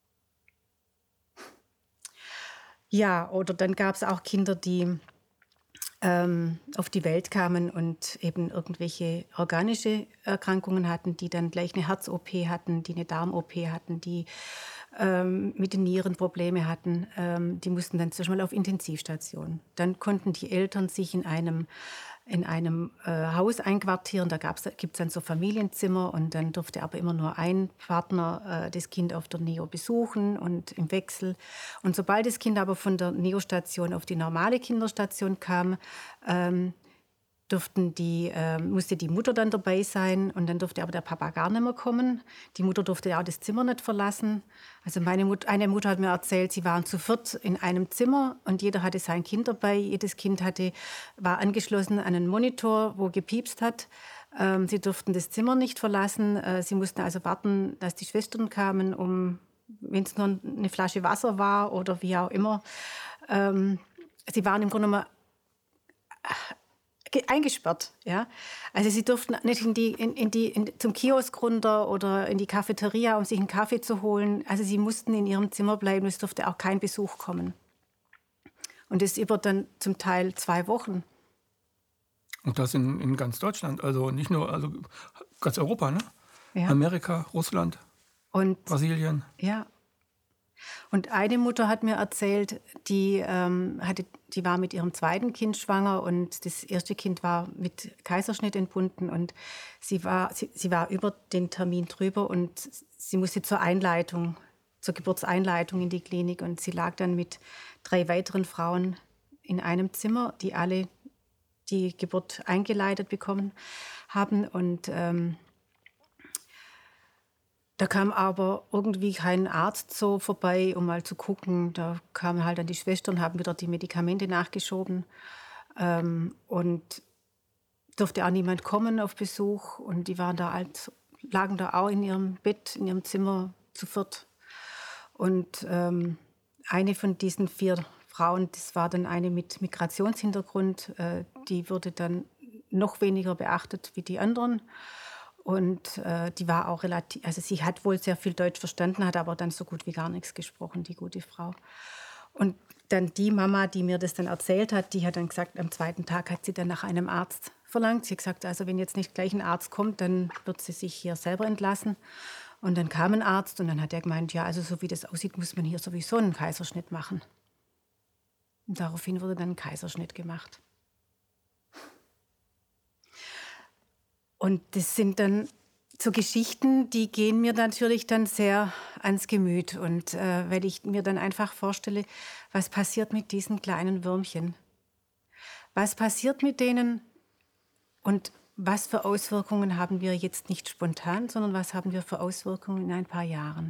Ja, oder dann gab es auch Kinder, die ähm, auf die Welt kamen und eben irgendwelche organische Erkrankungen hatten, die dann gleich eine Herz-O P hatten, die eine Darm-O P hatten, die ähm, mit den Nieren Probleme hatten. Ähm, die mussten dann zuerst mal auf Intensivstation. Dann konnten die Eltern sich in einem in einem äh, Haus einquartieren. Da gibt es dann so Familienzimmer und dann durfte aber immer nur ein Partner äh, das Kind auf der Neo besuchen und im Wechsel. Und sobald das Kind aber von der Neo-Station auf die normale Kinderstation kam, ähm, durften die, äh, musste die Mutter dann dabei sein und dann durfte aber der Papa gar nicht mehr kommen. Die Mutter durfte ja auch das Zimmer nicht verlassen. Also meine Mut- eine Mutter hat mir erzählt, sie waren zu viert in einem Zimmer und jeder hatte sein Kind dabei. Jedes Kind hatte, war angeschlossen an einen Monitor, wo gepiepst hat. Ähm, sie durften das Zimmer nicht verlassen. Äh, sie mussten also warten, dass die Schwestern kamen, um, wenn es nur eine Flasche Wasser war oder wie auch immer. Ähm, sie waren im Grunde genommen eingesperrt. Ja? Also sie durften nicht in die, in, in die, in, zum Kiosk runter oder in die Cafeteria, um sich einen Kaffee zu holen. Also sie mussten in ihrem Zimmer bleiben, es durfte auch kein Besuch kommen. Und das über dann zum Teil zwei Wochen.
Und das in, in ganz Deutschland, also nicht nur, also ganz Europa, ne?
Ja.
Amerika, Russland,
und,
Brasilien.
Ja. Und eine Mutter hat mir erzählt, die, ähm, hatte, die war mit ihrem zweiten Kind schwanger und das erste Kind war mit Kaiserschnitt entbunden und sie war, sie, sie war über den Termin drüber und sie musste zur Einleitung, zur Geburtseinleitung in die Klinik und sie lag dann mit drei weiteren Frauen in einem Zimmer, die alle die Geburt eingeleitet bekommen haben und ähm, da kam aber irgendwie kein Arzt so vorbei, um mal zu gucken. Da kamen halt dann die Schwestern, haben wieder die Medikamente nachgeschoben. Ähm, und durfte auch niemand kommen auf Besuch. Und die waren da halt, lagen da auch in ihrem Bett, in ihrem Zimmer zu viert. Und ähm, eine von diesen vier Frauen, das war dann eine mit Migrationshintergrund, äh, die wurde dann noch weniger beachtet wie die anderen. Und äh, die war auch relativ, also sie hat wohl sehr viel Deutsch verstanden, hat aber dann so gut wie gar nichts gesprochen, die gute Frau. Und dann die Mama, die mir das dann erzählt hat, die hat dann gesagt, am zweiten Tag hat sie dann nach einem Arzt verlangt. Sie hat gesagt, also wenn jetzt nicht gleich ein Arzt kommt, dann wird sie sich hier selber entlassen. Und dann kam ein Arzt und dann hat er gemeint, ja, also so wie das aussieht, muss man hier sowieso einen Kaiserschnitt machen. Und daraufhin wurde dann ein Kaiserschnitt gemacht. Und das sind dann so Geschichten, die gehen mir natürlich dann sehr ans Gemüt. Und äh, weil ich mir dann einfach vorstelle, was passiert mit diesen kleinen Würmchen? Was passiert mit denen? Und was für Auswirkungen haben wir jetzt nicht spontan, sondern was haben wir für Auswirkungen in ein paar Jahren?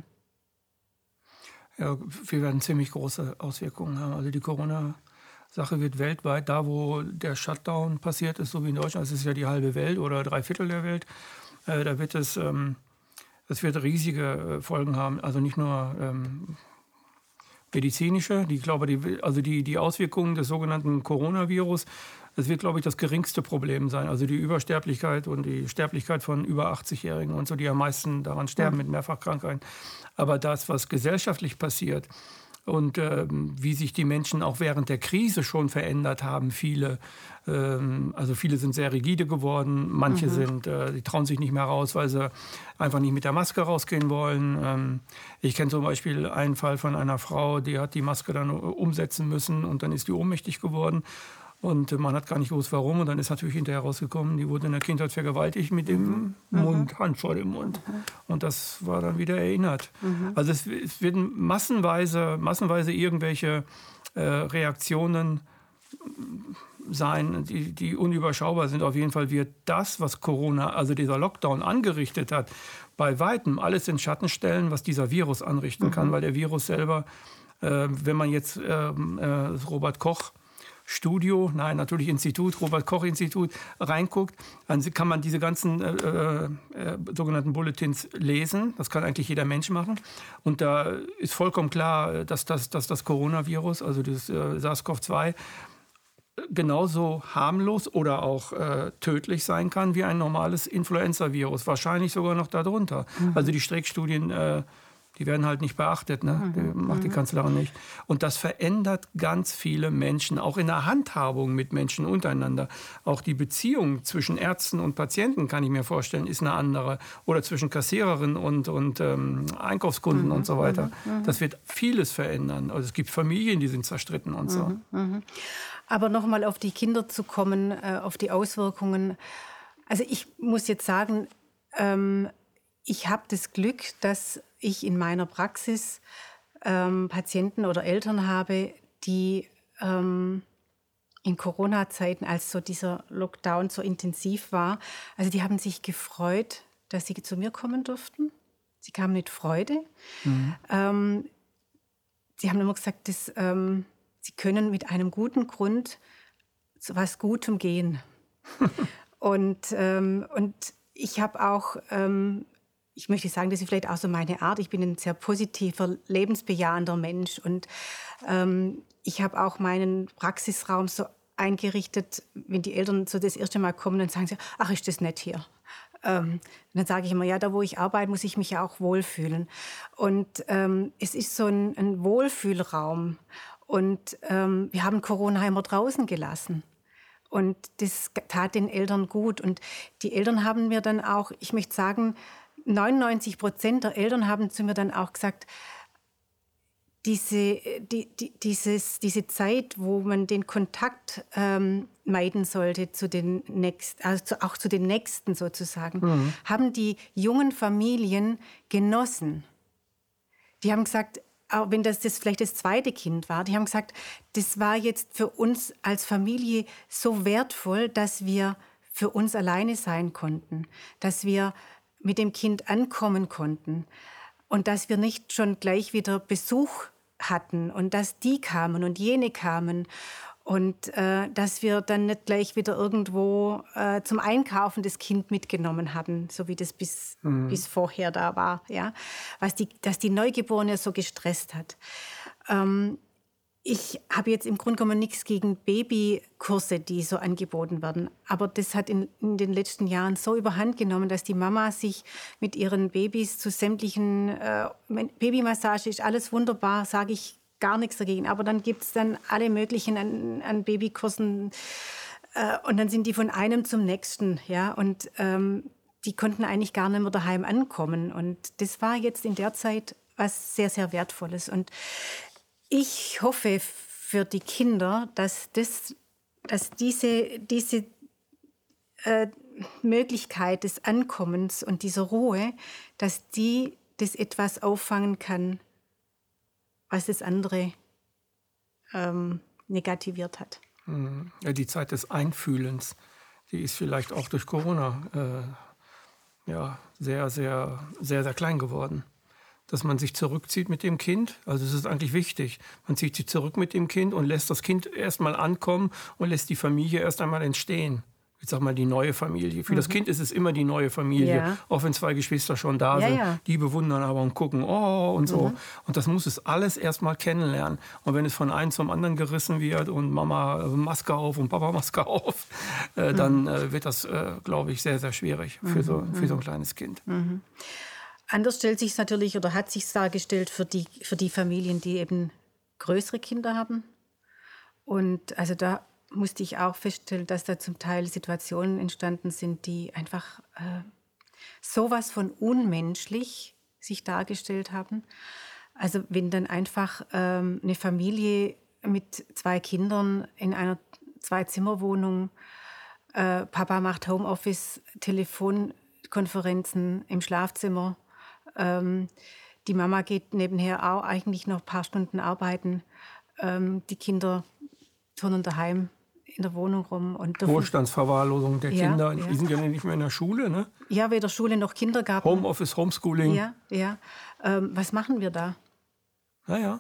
Ja, wir werden ziemlich große Auswirkungen haben. Also die Corona Sache wird weltweit, da wo der Shutdown passiert ist, so wie in Deutschland, das ist ja die halbe Welt oder drei Viertel der Welt, äh, da wird es, ähm, das wird riesige Folgen haben, also nicht nur ähm, medizinische, die, glaube, die, also die, die Auswirkungen des sogenannten Coronavirus, das wird, glaube ich, das geringste Problem sein, also die Übersterblichkeit und die Sterblichkeit von über achtzig-Jährigen und so, die am meisten daran sterben mit Mehrfachkrankheiten. Aber das, was gesellschaftlich passiert, und ähm, wie sich die Menschen auch während der Krise schon verändert haben. Viele, ähm, also viele sind sehr rigide geworden, manche mhm. sind, äh, die trauen sich nicht mehr raus, weil sie einfach nicht mit der Maske rausgehen wollen. Ähm, ich kenne zum Beispiel einen Fall von einer Frau, die hat die Maske dann umsetzen müssen und dann ist die ohnmächtig geworden. Und man hat gar nicht gewusst, warum. Und dann ist natürlich hinterher rausgekommen, die wurde in der Kindheit vergewaltigt mit dem mhm. Mund, Hand vor dem Mund. Mhm. Und das war dann wieder erinnert. Mhm. Also es, es werden massenweise, massenweise irgendwelche äh, Reaktionen sein, die, die unüberschaubar sind. Auf jeden Fall wird das, was Corona, also dieser Lockdown angerichtet hat, bei Weitem alles in Schatten stellen, was dieser Virus anrichten mhm. kann. Weil der Virus selber, äh, wenn man jetzt äh, äh, Robert Koch Studio, nein, natürlich Institut, Robert-Koch-Institut, reinguckt, dann kann man diese ganzen äh, äh, sogenannten Bulletins lesen. Das kann eigentlich jeder Mensch machen. Und da ist vollkommen klar, dass das, dass das Coronavirus, also das äh, SARS-C o V zwei, genauso harmlos oder auch äh, tödlich sein kann wie ein normales Influenza-Virus. Wahrscheinlich sogar noch darunter. Mhm. Also die Streeck-Studien, äh, die werden halt nicht beachtet, ne? Die macht die Kanzlerin nicht. Und das verändert ganz viele Menschen, auch in der Handhabung mit Menschen untereinander. Auch die Beziehung zwischen Ärzten und Patienten, kann ich mir vorstellen, ist eine andere. Oder zwischen Kassiererin und, und ähm, Einkaufskunden mhm. und so weiter. Mhm. Das wird vieles verändern. Also es gibt Familien, die sind zerstritten und so.
Mhm. Aber noch mal auf die Kinder zu kommen, äh, auf die Auswirkungen. Also ich muss jetzt sagen, ähm, ich habe das Glück, dass ich in meiner Praxis ähm, Patienten oder Eltern habe, die ähm, in Corona-Zeiten, als so dieser Lockdown so intensiv war, also die haben sich gefreut, dass sie zu mir kommen durften. Sie kamen mit Freude. Mhm. Ähm, sie haben immer gesagt, dass, ähm, sie können mit einem guten Grund zu was Gutem gehen. und, ähm, und ich habe auch... Ähm, Ich möchte sagen, das ist vielleicht auch so meine Art. Ich bin ein sehr positiver, lebensbejahender Mensch. Und ähm, ich habe auch meinen Praxisraum so eingerichtet, wenn die Eltern so das erste Mal kommen, dann sagen sie, ach, ist das nett hier. Ähm, dann sage ich immer, ja, da wo ich arbeite, muss ich mich ja auch wohlfühlen. Und ähm, es ist so ein, ein Wohlfühlraum. Und ähm, wir haben Corona immer draußen gelassen. Und das tat den Eltern gut. Und die Eltern haben mir dann auch, ich möchte sagen, neunundneunzig Prozent der Eltern haben zu mir dann auch gesagt, diese, die, die, dieses, diese Zeit, wo man den Kontakt ähm, meiden sollte zu den Nächsten, also auch zu den Nächsten sozusagen, mhm. haben die jungen Familien genossen. Die haben gesagt, auch wenn das, das vielleicht das zweite Kind war, die haben gesagt, das war jetzt für uns als Familie so wertvoll, dass wir für uns alleine sein konnten, dass wir mit dem Kind ankommen konnten und dass wir nicht schon gleich wieder Besuch hatten und dass die kamen und jene kamen und äh, dass wir dann nicht gleich wieder irgendwo äh, zum Einkaufen das Kind mitgenommen haben, so wie das bis, mhm. bis vorher da war, ja, was die, dass die Neugeborene so gestresst hat. Ähm, ich habe jetzt im Grunde genommen nichts gegen Babykurse, die so angeboten werden. Aber das hat in, in den letzten Jahren so überhand genommen, dass die Mama sich mit ihren Babys zu sämtlichen äh, Babymassage ist alles wunderbar, sage ich gar nichts dagegen. Aber dann gibt es dann alle möglichen an, an Babykursen äh, und dann sind die von einem zum nächsten. Ja? Und ähm, die konnten eigentlich gar nicht mehr daheim ankommen. Und das war jetzt in der Zeit was sehr, sehr Wertvolles. Und ich hoffe für die Kinder, dass, das, dass diese, diese äh, Möglichkeit des Ankommens und dieser Ruhe, dass die das etwas auffangen kann, was das andere ähm, negativiert hat.
Ja, die Zeit des Einfühlens, die ist vielleicht auch durch Corona äh, ja, sehr, sehr, sehr, sehr klein geworden. Dass man sich zurückzieht mit dem Kind. Also es ist eigentlich wichtig. Man zieht sich zurück mit dem Kind und lässt das Kind erst mal ankommen und lässt die Familie erst einmal entstehen. Ich sag mal, die neue Familie. Für mhm. das Kind ist es immer die neue Familie. Ja. Auch wenn zwei Geschwister schon da ja, sind. Ja. Die bewundern aber und gucken, oh und so. Mhm. Und das muss es alles erst mal kennenlernen. Und wenn es von einem zum anderen gerissen wird und Mama Maske auf und Papa Maske auf, äh, mhm. dann äh, wird das, äh, glaube ich, sehr, sehr schwierig für, mhm. so, für so ein kleines Kind.
Mhm. Anders stellt sich natürlich oder hat sich dargestellt für die, für die Familien, die eben größere Kinder haben. Und also da musste ich auch feststellen, dass da zum Teil Situationen entstanden sind, die einfach äh, sowas von unmenschlich sich dargestellt haben. Also wenn dann einfach ähm, eine Familie mit zwei Kindern in einer Zwei-Zimmer-Wohnung, äh, Papa macht Homeoffice, Telefonkonferenzen im Schlafzimmer, ähm, die Mama geht nebenher auch eigentlich noch ein paar Stunden arbeiten, ähm, die Kinder turnen daheim in der Wohnung rum. Und
Wohlstandsverwahrlosung der
ja,
Kinder,
ja.
Die sind ja nicht mehr in der Schule, ne?
Ja, weder Schule noch Kindergarten.
Homeoffice, Homeschooling.
Ja, ja. Ähm, was machen wir da?
Ja, ja.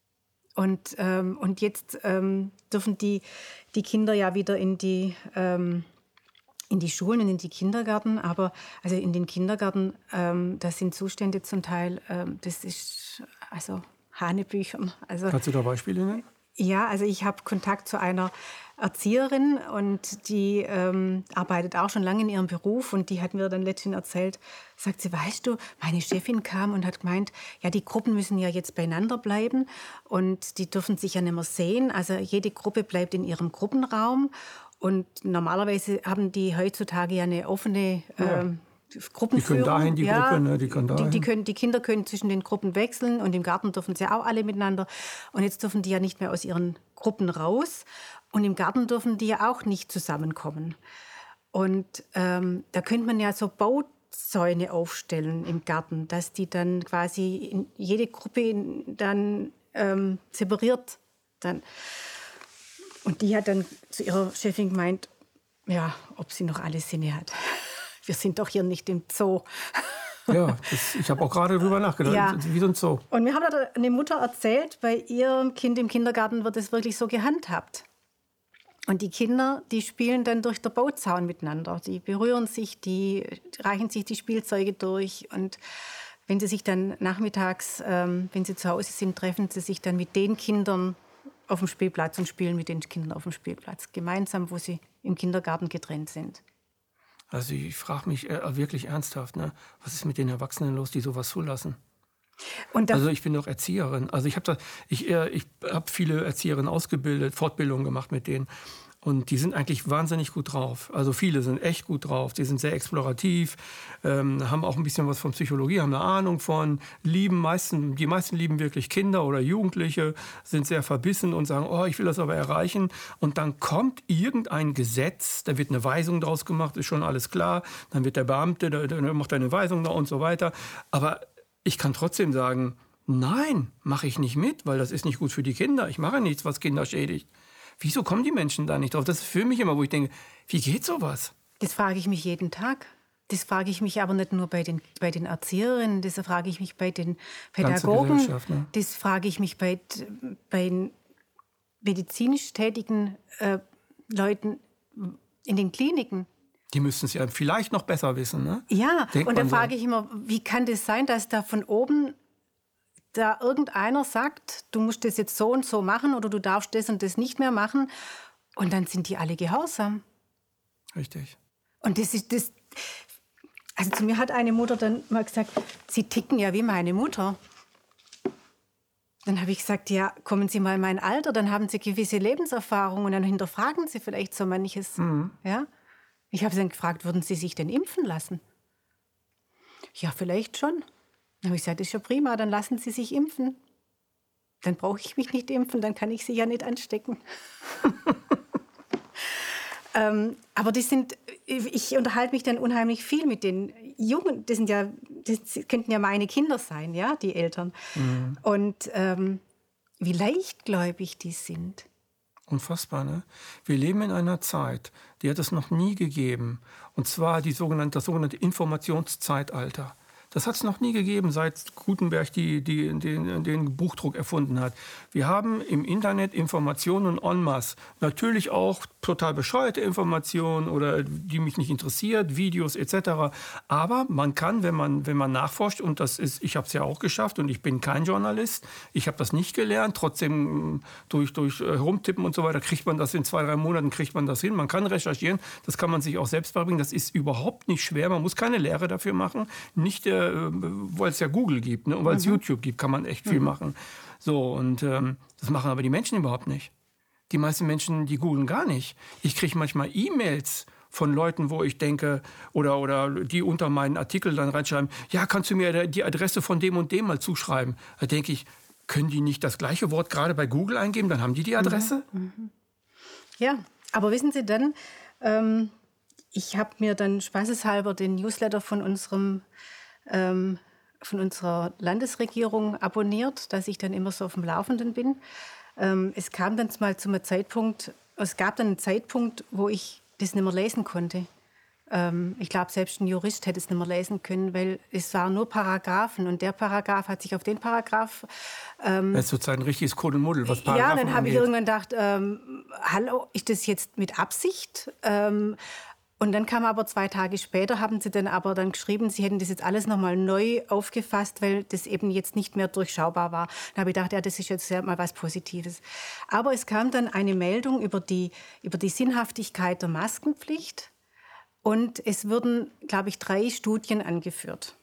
Und, ähm, und jetzt ähm, dürfen die, die Kinder ja wieder in die, ähm, in die Schulen und in die Kindergärten. Aber also in den Kindergärten, ähm, das sind Zustände zum Teil, ähm, das ist also Hanebüchern. Also,
kannst du da Beispiele nennen?
Ja, also ich habe Kontakt zu einer Erzieherin und die ähm, arbeitet auch schon lange in ihrem Beruf und die hat mir dann letztens erzählt, sagt sie, weißt du, meine Chefin kam und hat gemeint, ja, die Gruppen müssen ja jetzt beieinander bleiben und die dürfen sich ja nicht mehr sehen. Also jede Gruppe bleibt in ihrem Gruppenraum und normalerweise haben die heutzutage ja eine offene
ja.
ähm, Gruppenführung.
Die können dahin, die
ja,
Gruppe, ne? die können dahin.
Die, die, können, die Kinder können zwischen den Gruppen wechseln und im Garten dürfen sie auch alle miteinander. Und jetzt dürfen die ja nicht mehr aus ihren Gruppen raus. Und im Garten dürfen die ja auch nicht zusammenkommen. Und ähm, da könnte man ja so Bauzäune aufstellen im Garten, dass die dann quasi in jede Gruppe dann ähm, separiert. Dann. Und die hat dann zu ihrer Chefin gemeint, ja, ob sie noch alle Sinne hat. Wir sind doch hier nicht im Zoo.
Ja, das, ich habe auch gerade darüber nachgedacht, ja. Wie so ein Zoo.
Und mir hat eine Mutter erzählt, bei ihrem Kind im Kindergarten wird es wirklich so gehandhabt. Und die Kinder, die spielen dann durch den Bauzaun miteinander. Die berühren sich, die reichen sich die Spielzeuge durch. Und wenn sie sich dann nachmittags, ähm, wenn sie zu Hause sind, treffen sie sich dann mit den Kindern auf dem Spielplatz und spielen mit den Kindern auf dem Spielplatz. Gemeinsam, wo sie im Kindergarten getrennt sind.
Also ich frage mich äh, wirklich ernsthaft, ne? Was ist mit den Erwachsenen los, die sowas zulassen?
Und
also ich bin doch Erzieherin. Also ich habe ich, äh, ich hab viele Erzieherinnen ausgebildet, Fortbildungen gemacht mit denen. Und die sind eigentlich wahnsinnig gut drauf. Also viele sind echt gut drauf. Die sind sehr explorativ, ähm, haben auch ein bisschen was von Psychologie, haben eine Ahnung von, lieben meisten, die meisten lieben wirklich Kinder oder Jugendliche, sind sehr verbissen und sagen, oh, ich will das aber erreichen. Und dann kommt irgendein Gesetz, da wird eine Weisung draus gemacht, ist schon alles klar. Dann wird der Beamte, der, der macht eine Weisung da und so weiter. Aber ich kann trotzdem sagen, nein, mache ich nicht mit, weil das ist nicht gut für die Kinder. Ich mache nichts, was Kinder schädigt. Wieso kommen die Menschen da nicht drauf? Das ist für mich immer, wo ich denke, wie geht sowas?
Das frage ich mich jeden Tag. Das frage ich mich aber nicht nur bei den, bei den Erzieherinnen, das frage ich mich bei den Pädagogen, ne? Das frage ich mich bei, bei den medizinisch tätigen äh, Leuten in den Kliniken.
Die müssten es ja vielleicht noch besser wissen, ne?
Ja,
Denkt
und dann
so.
frage ich immer, wie kann das sein, dass da von oben da irgendeiner sagt, du musst das jetzt so und so machen oder du darfst das und das nicht mehr machen. Und dann sind die alle gehorsam.
Richtig.
Und das ist das. Also zu mir hat eine Mutter dann mal gesagt, Sie ticken ja wie meine Mutter. Dann habe ich gesagt, ja, kommen Sie mal in mein Alter, dann haben Sie gewisse Lebenserfahrung und dann hinterfragen Sie vielleicht so manches. Mhm. Ja? Ich habe sie dann gefragt, würden Sie sich denn impfen lassen? Ja, vielleicht schon. Dann habe ich gesagt, das ist ja prima, dann lassen Sie sich impfen. Dann brauche ich mich nicht impfen, dann kann ich Sie ja nicht anstecken. ähm, aber das sind, ich unterhalte mich dann unheimlich viel mit den Jungen. Das sind ja, das könnten ja meine Kinder sein, ja, die Eltern. Mhm. Und ähm, wie leichtgläubig die sind.
Unfassbar, ne? Wir leben in einer Zeit, die hat es noch nie gegeben. Und zwar die sogenannte, das sogenannte Informationszeitalter. Das hat es noch nie gegeben, seit Gutenberg die, die, den, den Buchdruck erfunden hat. Wir haben im Internet Informationen en masse. Natürlich auch total bescheuerte Informationen oder die mich nicht interessiert, Videos et cetera. Aber man kann, wenn man, wenn man nachforscht, und das ist, ich habe es ja auch geschafft und ich bin kein Journalist, ich habe das nicht gelernt, trotzdem durch, durch Herumtippen und so weiter kriegt man das in zwei, drei Monaten, kriegt man das hin. Man kann recherchieren, das kann man sich auch selbst beibringen. Das ist überhaupt nicht schwer, man muss keine Lehre dafür machen. Nicht der weil es ja Google gibt, ne? Und weil es mhm. YouTube gibt, kann man echt viel mhm. machen. So, und ähm, das machen aber die Menschen überhaupt nicht. Die meisten Menschen, die googeln gar nicht. Ich kriege manchmal E-Mails von Leuten, wo ich denke, oder, oder die unter meinen Artikel dann reinschreiben, ja, kannst du mir die Adresse von dem und dem mal zuschreiben? Da denke ich, können die nicht das gleiche Wort gerade bei Google eingeben, dann haben die die Adresse?
Mhm. Ja, aber wissen Sie dann, ähm, ich habe mir dann spaßeshalber den Newsletter von unserem Ähm, von unserer Landesregierung abonniert, dass ich dann immer so auf dem Laufenden bin. Ähm, es kam dann mal zu einem Zeitpunkt, es gab dann einen Zeitpunkt, wo ich das nicht mehr lesen konnte. Ähm, ich glaube, selbst ein Jurist hätte es nicht mehr lesen können, weil es waren nur Paragraphen und der Paragraph hat sich auf den Paragraph... Ähm,
das ist sozusagen ein richtiges Kuddelmuddel, was Paragraphen
Ja, dann habe ich
angeht.
irgendwann gedacht, ähm, hallo, ist das jetzt mit Absicht? Ähm, Und dann kam aber zwei Tage später, haben sie dann aber dann geschrieben, sie hätten das jetzt alles nochmal neu aufgefasst, weil das eben jetzt nicht mehr durchschaubar war. Dann habe ich gedacht, ja, das ist jetzt ja mal was Positives. Aber es kam dann eine Meldung über die, über die Sinnhaftigkeit der Maskenpflicht und es wurden, glaube ich, drei Studien angeführt.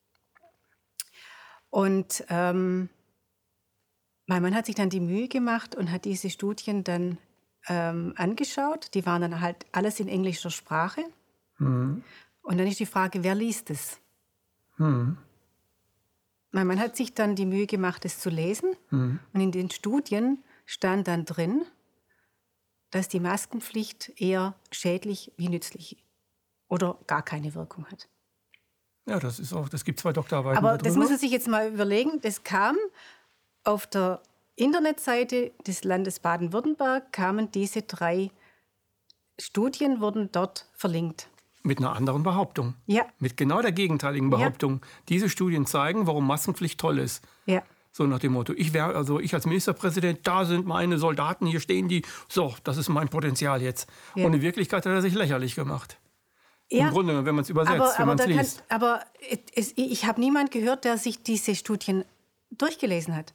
Und ähm, mein Mann hat sich dann die Mühe gemacht und hat diese Studien dann Ähm, angeschaut. Die waren dann halt alles in englischer Sprache. Mhm. Und dann ist die Frage, wer liest es? Mhm. Mein Mann hat sich dann die Mühe gemacht, es zu lesen. Mhm. Und in den Studien stand dann drin, dass die Maskenpflicht eher schädlich wie nützlich oder gar keine Wirkung hat.
Ja, das ist auch, das gibt zwei Doktorarbeiten
Aber
darüber.
das muss man sich jetzt mal überlegen. Das kam auf der Internetseite des Landes Baden-Württemberg, kamen diese drei Studien, wurden dort verlinkt.
Mit einer anderen Behauptung.
Ja.
Mit genau der gegenteiligen Behauptung. Ja. Diese Studien zeigen, warum Maskenpflicht toll ist.
Ja.
So nach dem Motto, ich wäre, also ich als Ministerpräsident, da sind meine Soldaten, hier stehen die, so, das ist mein Potenzial jetzt. Ja. Und in Wirklichkeit hat er sich lächerlich gemacht. Ja. Im Grunde, wenn man es übersetzt,
aber,
wenn man es liest.
Kann, aber es, ich habe niemanden gehört, der sich diese Studien durchgelesen hat.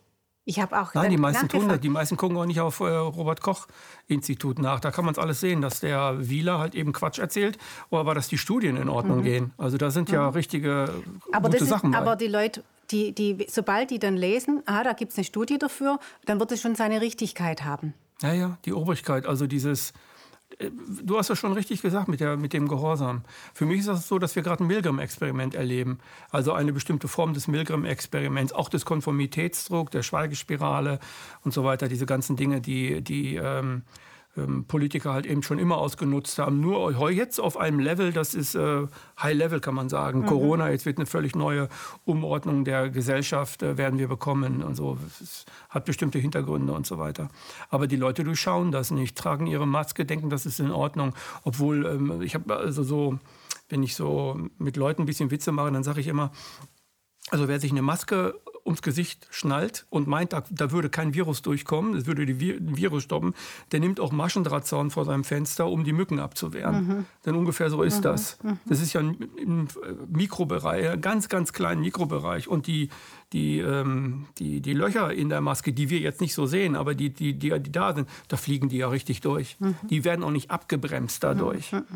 Ich habe auch
Nein, die meisten tun das. Die meisten gucken auch nicht auf äh, Robert-Koch-Institut nach. Da kann man es alles sehen, dass der Wieler halt eben Quatsch erzählt, aber dass die Studien in Ordnung mhm. gehen. Also da sind mhm. ja richtige
aber
gute
das
Sachen
ist,
bei.
Aber die Leute, die, die, sobald die dann lesen, ah, da gibt es eine Studie dafür, dann wird es schon seine Richtigkeit haben.
Ja, ja, die Obrigkeit, also dieses... Du hast ja schon richtig gesagt mit, der, mit dem Gehorsam. Für mich ist das so, dass wir gerade ein Milgram-Experiment erleben. Also eine bestimmte Form des Milgram-Experiments, auch des Konformitätsdrucks, der Schweigespirale und so weiter. Diese ganzen Dinge, die, die ähm, ähm, Politiker halt eben schon immer ausgenutzt haben. Nur jetzt auf einem Level, das ist äh, High-Level, kann man sagen. Mhm. Corona, jetzt wird eine völlig neue Umordnung der Gesellschaft, äh, werden wir bekommen und so. Es hat bestimmte Hintergründe und so weiter. Aber die Leute durchschauen das nicht, tragen ihre Maske, denken, das ist in Ordnung. Obwohl, ähm, ich habe also so, wenn ich so mit Leuten ein bisschen Witze mache, dann sage ich immer, also wer sich eine Maske ums Gesicht schnallt und meint, da, da würde kein Virus durchkommen, das würde die Vi- den Virus stoppen, der nimmt auch Maschendrahtzaun vor seinem Fenster, um die Mücken abzuwehren. Mhm. Denn ungefähr so ist mhm. das. Das ist ja im Mikrobereich, ein ganz, ganz kleinen Mikrobereich. Und die, die, ähm, die, die Löcher in der Maske, die wir jetzt nicht so sehen, aber die, die, die, die da sind, da fliegen die ja richtig durch. Mhm. Die werden auch nicht abgebremst dadurch.
Mhm.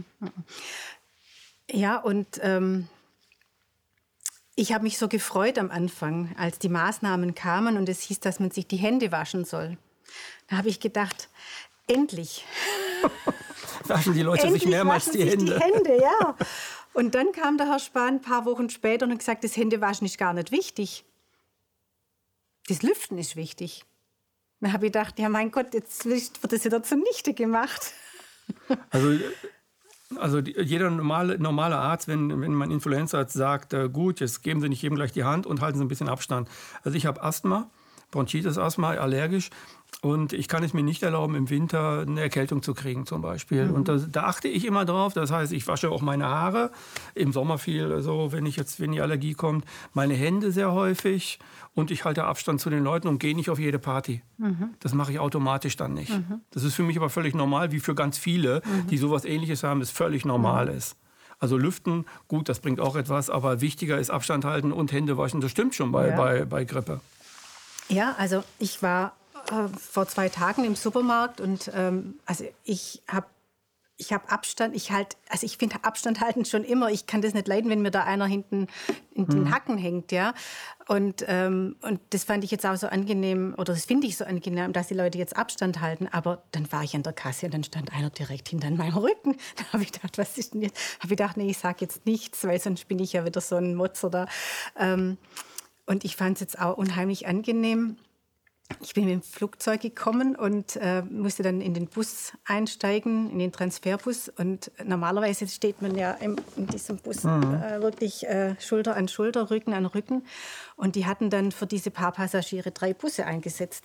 Ja, und... Ähm Ich habe mich so gefreut am Anfang, als die Maßnahmen kamen und es hieß, dass man sich die Hände waschen soll. Da habe ich gedacht, endlich.
Waschen die Leute
endlich
sich mehrmals
waschen
die
sich
Hände.
Die Hände, ja. Und dann kam der Herr Spahn ein paar Wochen später und hat gesagt, das Händewaschen ist gar nicht wichtig. Das Lüften ist wichtig. Dann habe ich gedacht, ja mein Gott, jetzt wird das wieder zunichte gemacht.
Also... Also die, jeder normale, normale Arzt, wenn, wenn mein Influenza sagt, äh, gut, jetzt geben Sie nicht jedem gleich die Hand und halten Sie ein bisschen Abstand. Also ich habe Asthma, Bronchitis-Asthma, allergisch. Und ich kann es mir nicht erlauben, im Winter eine Erkältung zu kriegen zum Beispiel. Mhm. Und da, da achte ich immer drauf. Das heißt, ich wasche auch meine Haare. Im Sommer viel, so, wenn, ich jetzt, wenn die Allergie kommt. Meine Hände sehr häufig. Und ich halte Abstand zu den Leuten und gehe nicht auf jede Party. Mhm. Das mache ich automatisch dann nicht. Mhm. Das ist für mich aber völlig normal, wie für ganz viele, mhm. die sowas Ähnliches haben, es völlig normal mhm. ist. Also lüften, gut, das bringt auch etwas. Aber wichtiger ist Abstand halten und Hände waschen. Das stimmt schon bei, ja. bei, bei Grippe.
Ja, also ich war... vor zwei Tagen im Supermarkt und ähm, also ich habe ich hab Abstand, ich halt, also ich finde Abstand halten schon immer, ich kann das nicht leiden, wenn mir da einer hinten in den Hacken hängt, ja. Und, ähm, und das fand ich jetzt auch so angenehm, oder das finde ich so angenehm, dass die Leute jetzt Abstand halten, aber dann war ich an der Kasse und dann stand einer direkt hinter meinem Rücken. Da habe ich gedacht, was ist denn jetzt? Habe ich gedacht, nee, ich sage jetzt nichts, weil sonst bin ich ja wieder so ein Motzer da. Ähm, und ich fand es jetzt auch unheimlich angenehm. Ich bin mit dem Flugzeug gekommen und äh, musste dann in den Bus einsteigen, in den Transferbus. Und normalerweise steht man ja im, in diesem Bus mhm. äh, wirklich äh, Schulter an Schulter, Rücken an Rücken. Und die hatten dann für diese paar Passagiere drei Busse eingesetzt.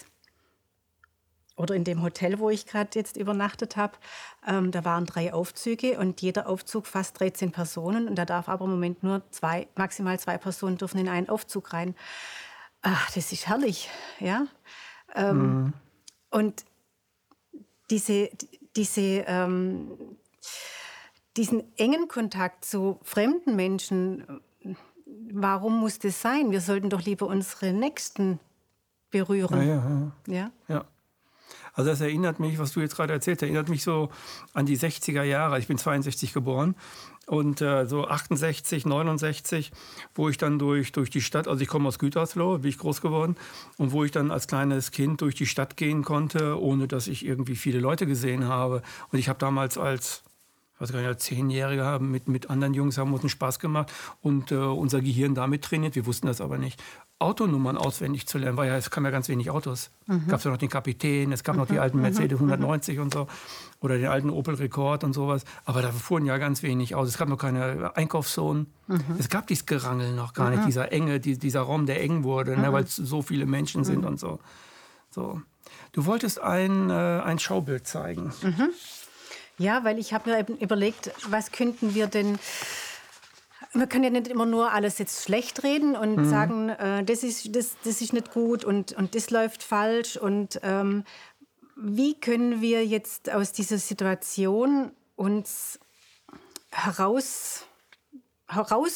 Oder in dem Hotel, wo ich gerade jetzt übernachtet habe, ähm, da waren drei Aufzüge und jeder Aufzug fast dreizehn Personen. Und da darf aber im Moment nur zwei, maximal zwei Personen dürfen in einen Aufzug rein. Ach, das ist herrlich, ja. Ähm, mhm. Und diese, diese, ähm, diesen engen Kontakt zu fremden Menschen, warum muss das sein? Wir sollten doch lieber unsere Nächsten berühren.
Ja, ja, ja.
ja?
ja. Also das erinnert mich, was du jetzt gerade erzählt hast, erinnert mich so an die sechziger Jahre. Ich bin zweiundsechzig geboren. Und äh, so achtundsechzig, neunundsechzig, wo ich dann durch, durch die Stadt, also ich komme aus Gütersloh, bin ich groß geworden, und wo ich dann als kleines Kind durch die Stadt gehen konnte, ohne dass ich irgendwie viele Leute gesehen habe. Und ich habe damals als, ich weiß gar nicht, als Zehnjähriger mit, mit anderen Jungs haben uns einen Spaß gemacht und äh, unser Gehirn damit trainiert, wir wussten das aber nicht. Autonummern auswendig zu lernen, weil ja, es kamen ja ganz wenig Autos. Mhm. Es gab ja noch den Kapitän, es gab mhm. noch die alten Mercedes hundertneunzig und so oder den alten Opel Rekord und sowas. Aber da fuhren ja ganz wenig Autos. Es gab noch keine Einkaufszonen. Mhm. Es gab dieses Gerangel noch gar mhm. nicht, dieser enge, die, dieser Raum, der eng wurde, mhm. ne, weil es so viele Menschen sind mhm. und so. so. Du wolltest ein, äh, ein Schaubild zeigen.
Mhm. Ja, weil ich habe mir eben überlegt, was könnten wir denn... Man kann ja nicht immer nur alles jetzt schlecht reden und mhm. sagen, äh, das, ist, das, das ist nicht gut und, und das läuft falsch. Und ähm, wie können wir jetzt aus dieser Situation uns heraus,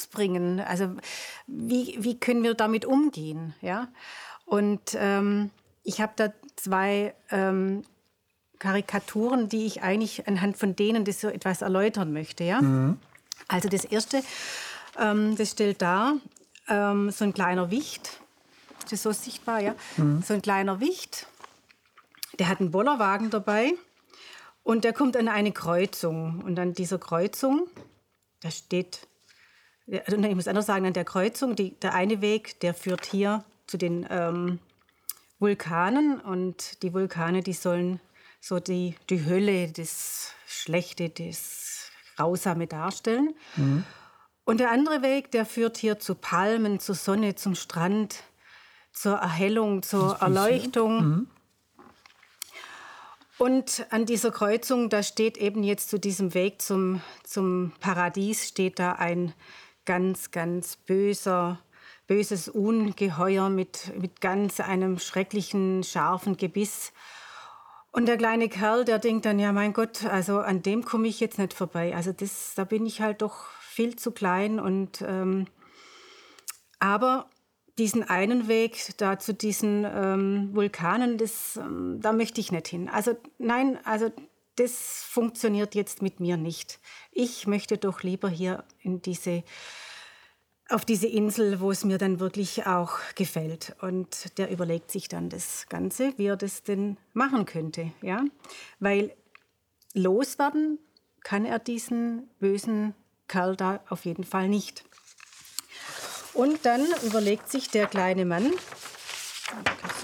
herausbringen? Also wie, wie können wir damit umgehen? Ja? Und ähm, ich habe da zwei ähm, Karikaturen, die ich eigentlich anhand von denen das so etwas erläutern möchte. Ja? Mhm. Also das erste, ähm, das stellt dar ähm, so ein kleiner Wicht. Ist das so sichtbar? Ja? Mhm. So ein kleiner Wicht, der hat einen Bollerwagen dabei und der kommt an eine Kreuzung. Und an dieser Kreuzung, da steht, ich muss anders sagen, an der Kreuzung, die, der eine Weg, der führt hier zu den ähm, Vulkanen. Und die Vulkane, die sollen so die, die Hölle, das Schlechte, das Grausame darstellen. Mhm. Und der andere Weg, der führt hier zu Palmen, zur Sonne, zum Strand, zur Erhellung, zur Erleuchtung. Mhm. Und an dieser Kreuzung, da steht eben jetzt zu diesem Weg zum, zum Paradies, steht da ein ganz, ganz böser, böses Ungeheuer mit, mit ganz einem schrecklichen, scharfen Gebiss. Und der kleine Kerl, der denkt dann, ja mein Gott, also an dem komme ich jetzt nicht vorbei. Also das, da bin ich halt doch viel zu klein. Und, ähm, aber diesen einen Weg da zu diesen ähm, Vulkanen, das, ähm, da möchte ich nicht hin. Also nein, also das funktioniert jetzt mit mir nicht. Ich möchte doch lieber hier in diese auf diese Insel, wo es mir dann wirklich auch gefällt. Und der überlegt sich dann das Ganze, wie er das denn machen könnte. Ja? Weil loswerden kann er diesen bösen Kerl da auf jeden Fall nicht. Und dann überlegt sich der kleine Mann, so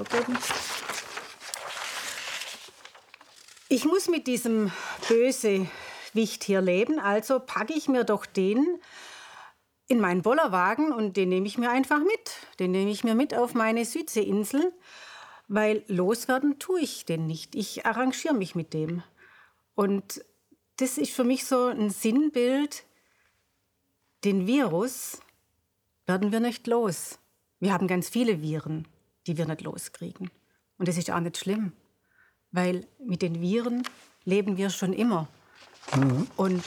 ich muss mit diesem Bösewicht hier leben, also packe ich mir doch den in meinen Bollerwagen und den nehme ich mir einfach mit. Den nehme ich mir mit auf meine Südseeinsel, weil loswerden tue ich den nicht. Ich arrangiere mich mit dem. Und das ist für mich so ein Sinnbild, den Virus werden wir nicht los. Wir haben ganz viele Viren, die wir nicht loskriegen. Und das ist auch nicht schlimm, weil mit den Viren leben wir schon immer. Mhm. Und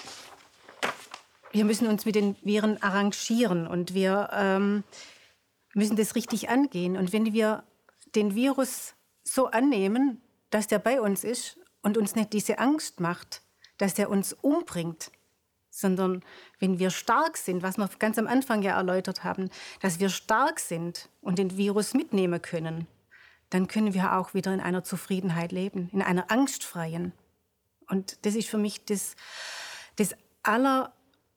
wir müssen uns mit den Viren arrangieren und wir ähm, müssen das richtig angehen. Und wenn wir den Virus so annehmen, dass der bei uns ist und uns nicht diese Angst macht, dass der uns umbringt, sondern wenn wir stark sind, was wir ganz am Anfang ja erläutert haben, dass wir stark sind und den Virus mitnehmen können, dann können wir auch wieder in einer Zufriedenheit leben, in einer angstfreien. Und das ist für mich das, das aller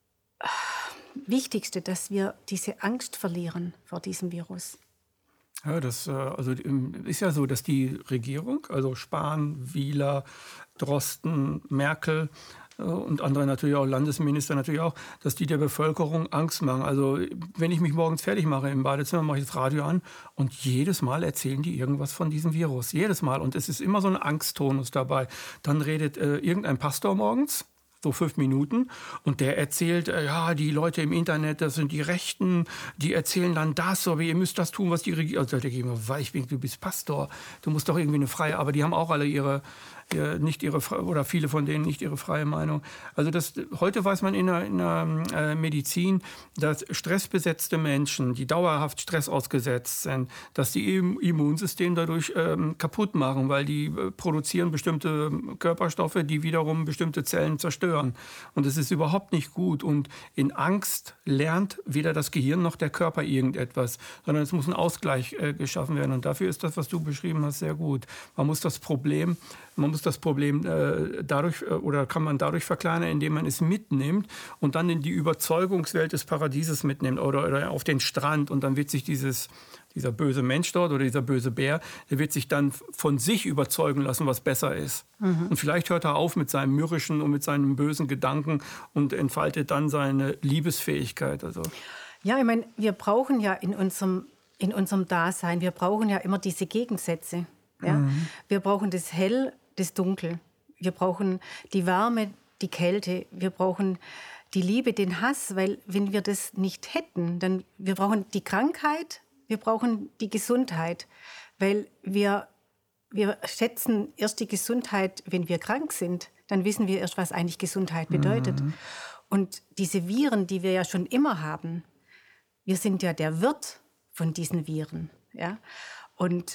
Wichtigste, dass wir diese Angst verlieren vor diesem Virus.
Ja, das also ist ja so, dass die Regierung, also Spahn, Wieler, Drosten, Merkel und andere natürlich auch, Landesminister natürlich auch, dass die der Bevölkerung Angst machen. Also wenn ich mich morgens fertig mache im Badezimmer, mache ich das Radio an und jedes Mal erzählen die irgendwas von diesem Virus. Jedes Mal. Und es ist immer so ein Angsttonus dabei. Dann redet äh, irgendein Pastor morgens, so fünf Minuten. Und der erzählt, äh, ja, die Leute im Internet, das sind die Rechten, die erzählen dann das, aber ihr müsst das tun, was die Regierung... Also da denke ich mir, ich bin, du bist Pastor, du musst doch irgendwie eine freie... Aber die haben auch alle ihre... nicht ihre oder viele von denen nicht ihre freie Meinung. Also das, heute weiß man in der, in der äh, Medizin, dass stressbesetzte Menschen, die dauerhaft Stress ausgesetzt sind, dass die Im- Immunsystem dadurch ähm, kaputt machen, weil die äh, produzieren bestimmte Körperstoffe, die wiederum bestimmte Zellen zerstören. Und das ist überhaupt nicht gut. Und in Angst lernt weder das Gehirn noch der Körper irgendetwas, sondern es muss ein Ausgleich äh, geschaffen werden. Und dafür ist das, was du beschrieben hast, sehr gut. Man muss das Problem Man muss das Problem äh, dadurch äh, oder kann man dadurch verkleinern, indem man es mitnimmt und dann in die Überzeugungswelt des Paradieses mitnimmt oder, oder auf den Strand und dann wird sich dieses, dieser böse Mensch dort oder dieser böse Bär, der wird sich dann von sich überzeugen lassen, was besser ist. Mhm. Und vielleicht hört er auf mit seinem mürrischen und mit seinen bösen Gedanken und entfaltet dann seine Liebesfähigkeit. Also.
Ja, ich meine, wir brauchen ja in unserem, in unserem Dasein, wir brauchen ja immer diese Gegensätze. Ja? Mhm. Wir brauchen das Hell, das Dunkel. Wir brauchen die Wärme, die Kälte. Wir brauchen die Liebe, den Hass, weil wenn wir das nicht hätten, dann wir brauchen die Krankheit, wir brauchen die Gesundheit, weil wir, wir schätzen erst die Gesundheit, wenn wir krank sind. Dann wissen wir erst, was eigentlich Gesundheit bedeutet. Mhm. Und diese Viren, die wir ja schon immer haben, wir sind ja der Wirt von diesen Viren. Ja? Und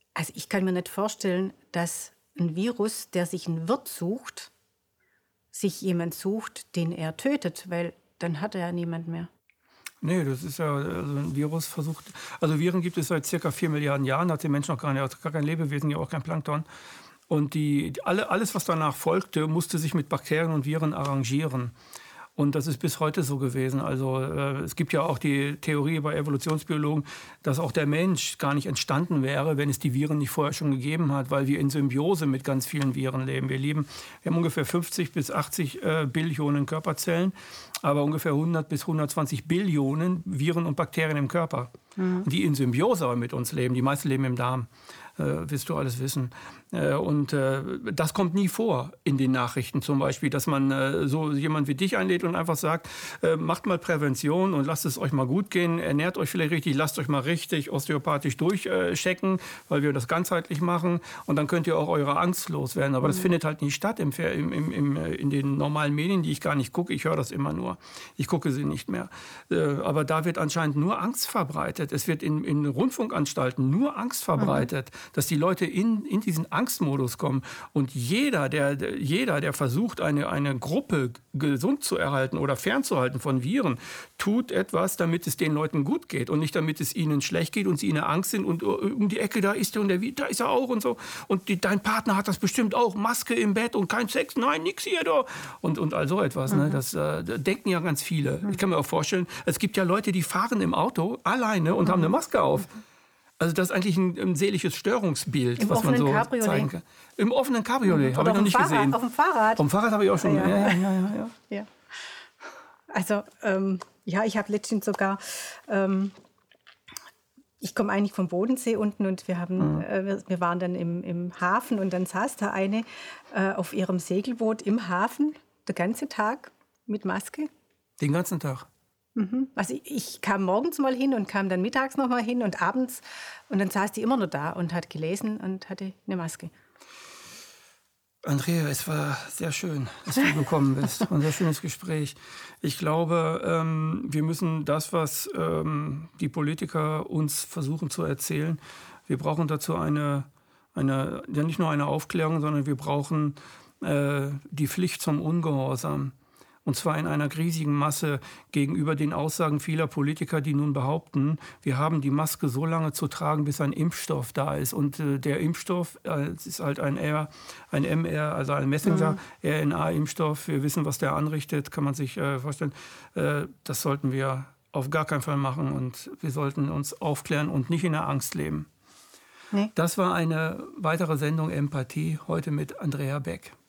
Also ich kann mir nicht vorstellen, dass ein Virus, der sich einen Wirt sucht, sich jemand sucht, den er tötet, weil dann hat er ja niemand mehr.
Nee, das ist ja, also ein Virus versucht, also Viren gibt es seit circa vier Milliarden Jahren, hat der Mensch noch gar nicht, gar kein Lebewesen, ja auch kein Plankton. Und die, alle, alles, was danach folgte, musste sich mit Bakterien und Viren arrangieren. Und das ist bis heute so gewesen. Also äh, es gibt ja auch die Theorie bei Evolutionsbiologen, dass auch der Mensch gar nicht entstanden wäre, wenn es die Viren nicht vorher schon gegeben hat, weil wir in Symbiose mit ganz vielen Viren leben. Wir, leben, wir haben ungefähr fünfzig bis achtzig äh, Billionen Körperzellen, aber ungefähr hundert bis hundertzwanzig Billionen Viren und Bakterien im Körper, mhm. die in Symbiose aber mit uns leben. Die meisten leben im Darm. Äh, wirst du alles wissen. Äh, und äh, das kommt nie vor in den Nachrichten zum Beispiel, dass man äh, so jemand wie dich einlädt und einfach sagt, äh, macht mal Prävention und lasst es euch mal gut gehen, ernährt euch vielleicht richtig, lasst euch mal richtig osteopathisch durchchecken, äh, weil wir das ganzheitlich machen und dann könnt ihr auch eure Angst loswerden. Aber mhm. das findet halt nicht statt im, im, im, im, in den normalen Medien, die ich gar nicht gucke. Ich höre das immer nur. Ich gucke sie nicht mehr. Äh, aber da wird anscheinend nur Angst verbreitet. Es wird in, in Rundfunkanstalten nur Angst verbreitet. Mhm. Dass die Leute in, in diesen Angstmodus kommen. Und jeder, der, der, jeder, der versucht, eine, eine Gruppe gesund zu erhalten oder fernzuhalten von Viren, tut etwas, damit es den Leuten gut geht und nicht damit es ihnen schlecht geht und sie in der Angst sind und um die Ecke, da ist er und der, da ist er auch und so. Und die, dein Partner hat das bestimmt auch, Maske im Bett und kein Sex, nein, nix hier da. Und, und all so etwas. Mhm. Ne? Das äh, denken ja ganz viele. Mhm. Ich kann mir auch vorstellen, es gibt ja Leute, die fahren im Auto alleine und mhm. haben eine Maske auf. Also das ist eigentlich ein, ein seelisches Störungsbild,
Im
was man so
Cabriolet.
zeigen kann. Im offenen Cabriolet,
mhm.
habe ich noch nicht
Fahrrad,
gesehen.
Auf dem Fahrrad.
Auf dem Fahrrad habe ich auch schon. Ja, ja, ja. ja, ja, ja.
ja. Also ähm, ja, ich habe letztens sogar, ähm, ich komme eigentlich vom Bodensee unten und wir, haben, mhm. äh, wir, wir waren dann im, im Hafen und dann saß da eine äh, auf ihrem Segelboot im Hafen, den ganzen Tag mit Maske.
Den ganzen Tag?
Also ich, ich kam morgens mal hin und kam dann mittags noch mal hin und abends. Und dann saß die immer noch da und hat gelesen und hatte eine Maske.
Andrea, es war sehr schön, dass du gekommen bist. Ein sehr schönes Gespräch. Ich glaube, ähm, wir müssen das, was ähm, die Politiker uns versuchen zu erzählen, wir brauchen dazu eine, eine ja nicht nur eine Aufklärung, sondern wir brauchen äh, die Pflicht zum Ungehorsam. Und zwar in einer riesigen Masse gegenüber den Aussagen vieler Politiker, die nun behaupten, wir haben die Maske so lange zu tragen, bis ein Impfstoff da ist. Und äh, der Impfstoff äh, ist halt ein, R, ein M R, also ein Messenger-R N A-Impfstoff. Wir wissen, was der anrichtet, kann man sich äh, vorstellen. Äh, das sollten wir auf gar keinen Fall machen. Und wir sollten uns aufklären und nicht in der Angst leben. Nee. Das war eine weitere Sendung Empathie, heute mit Andrea Beck.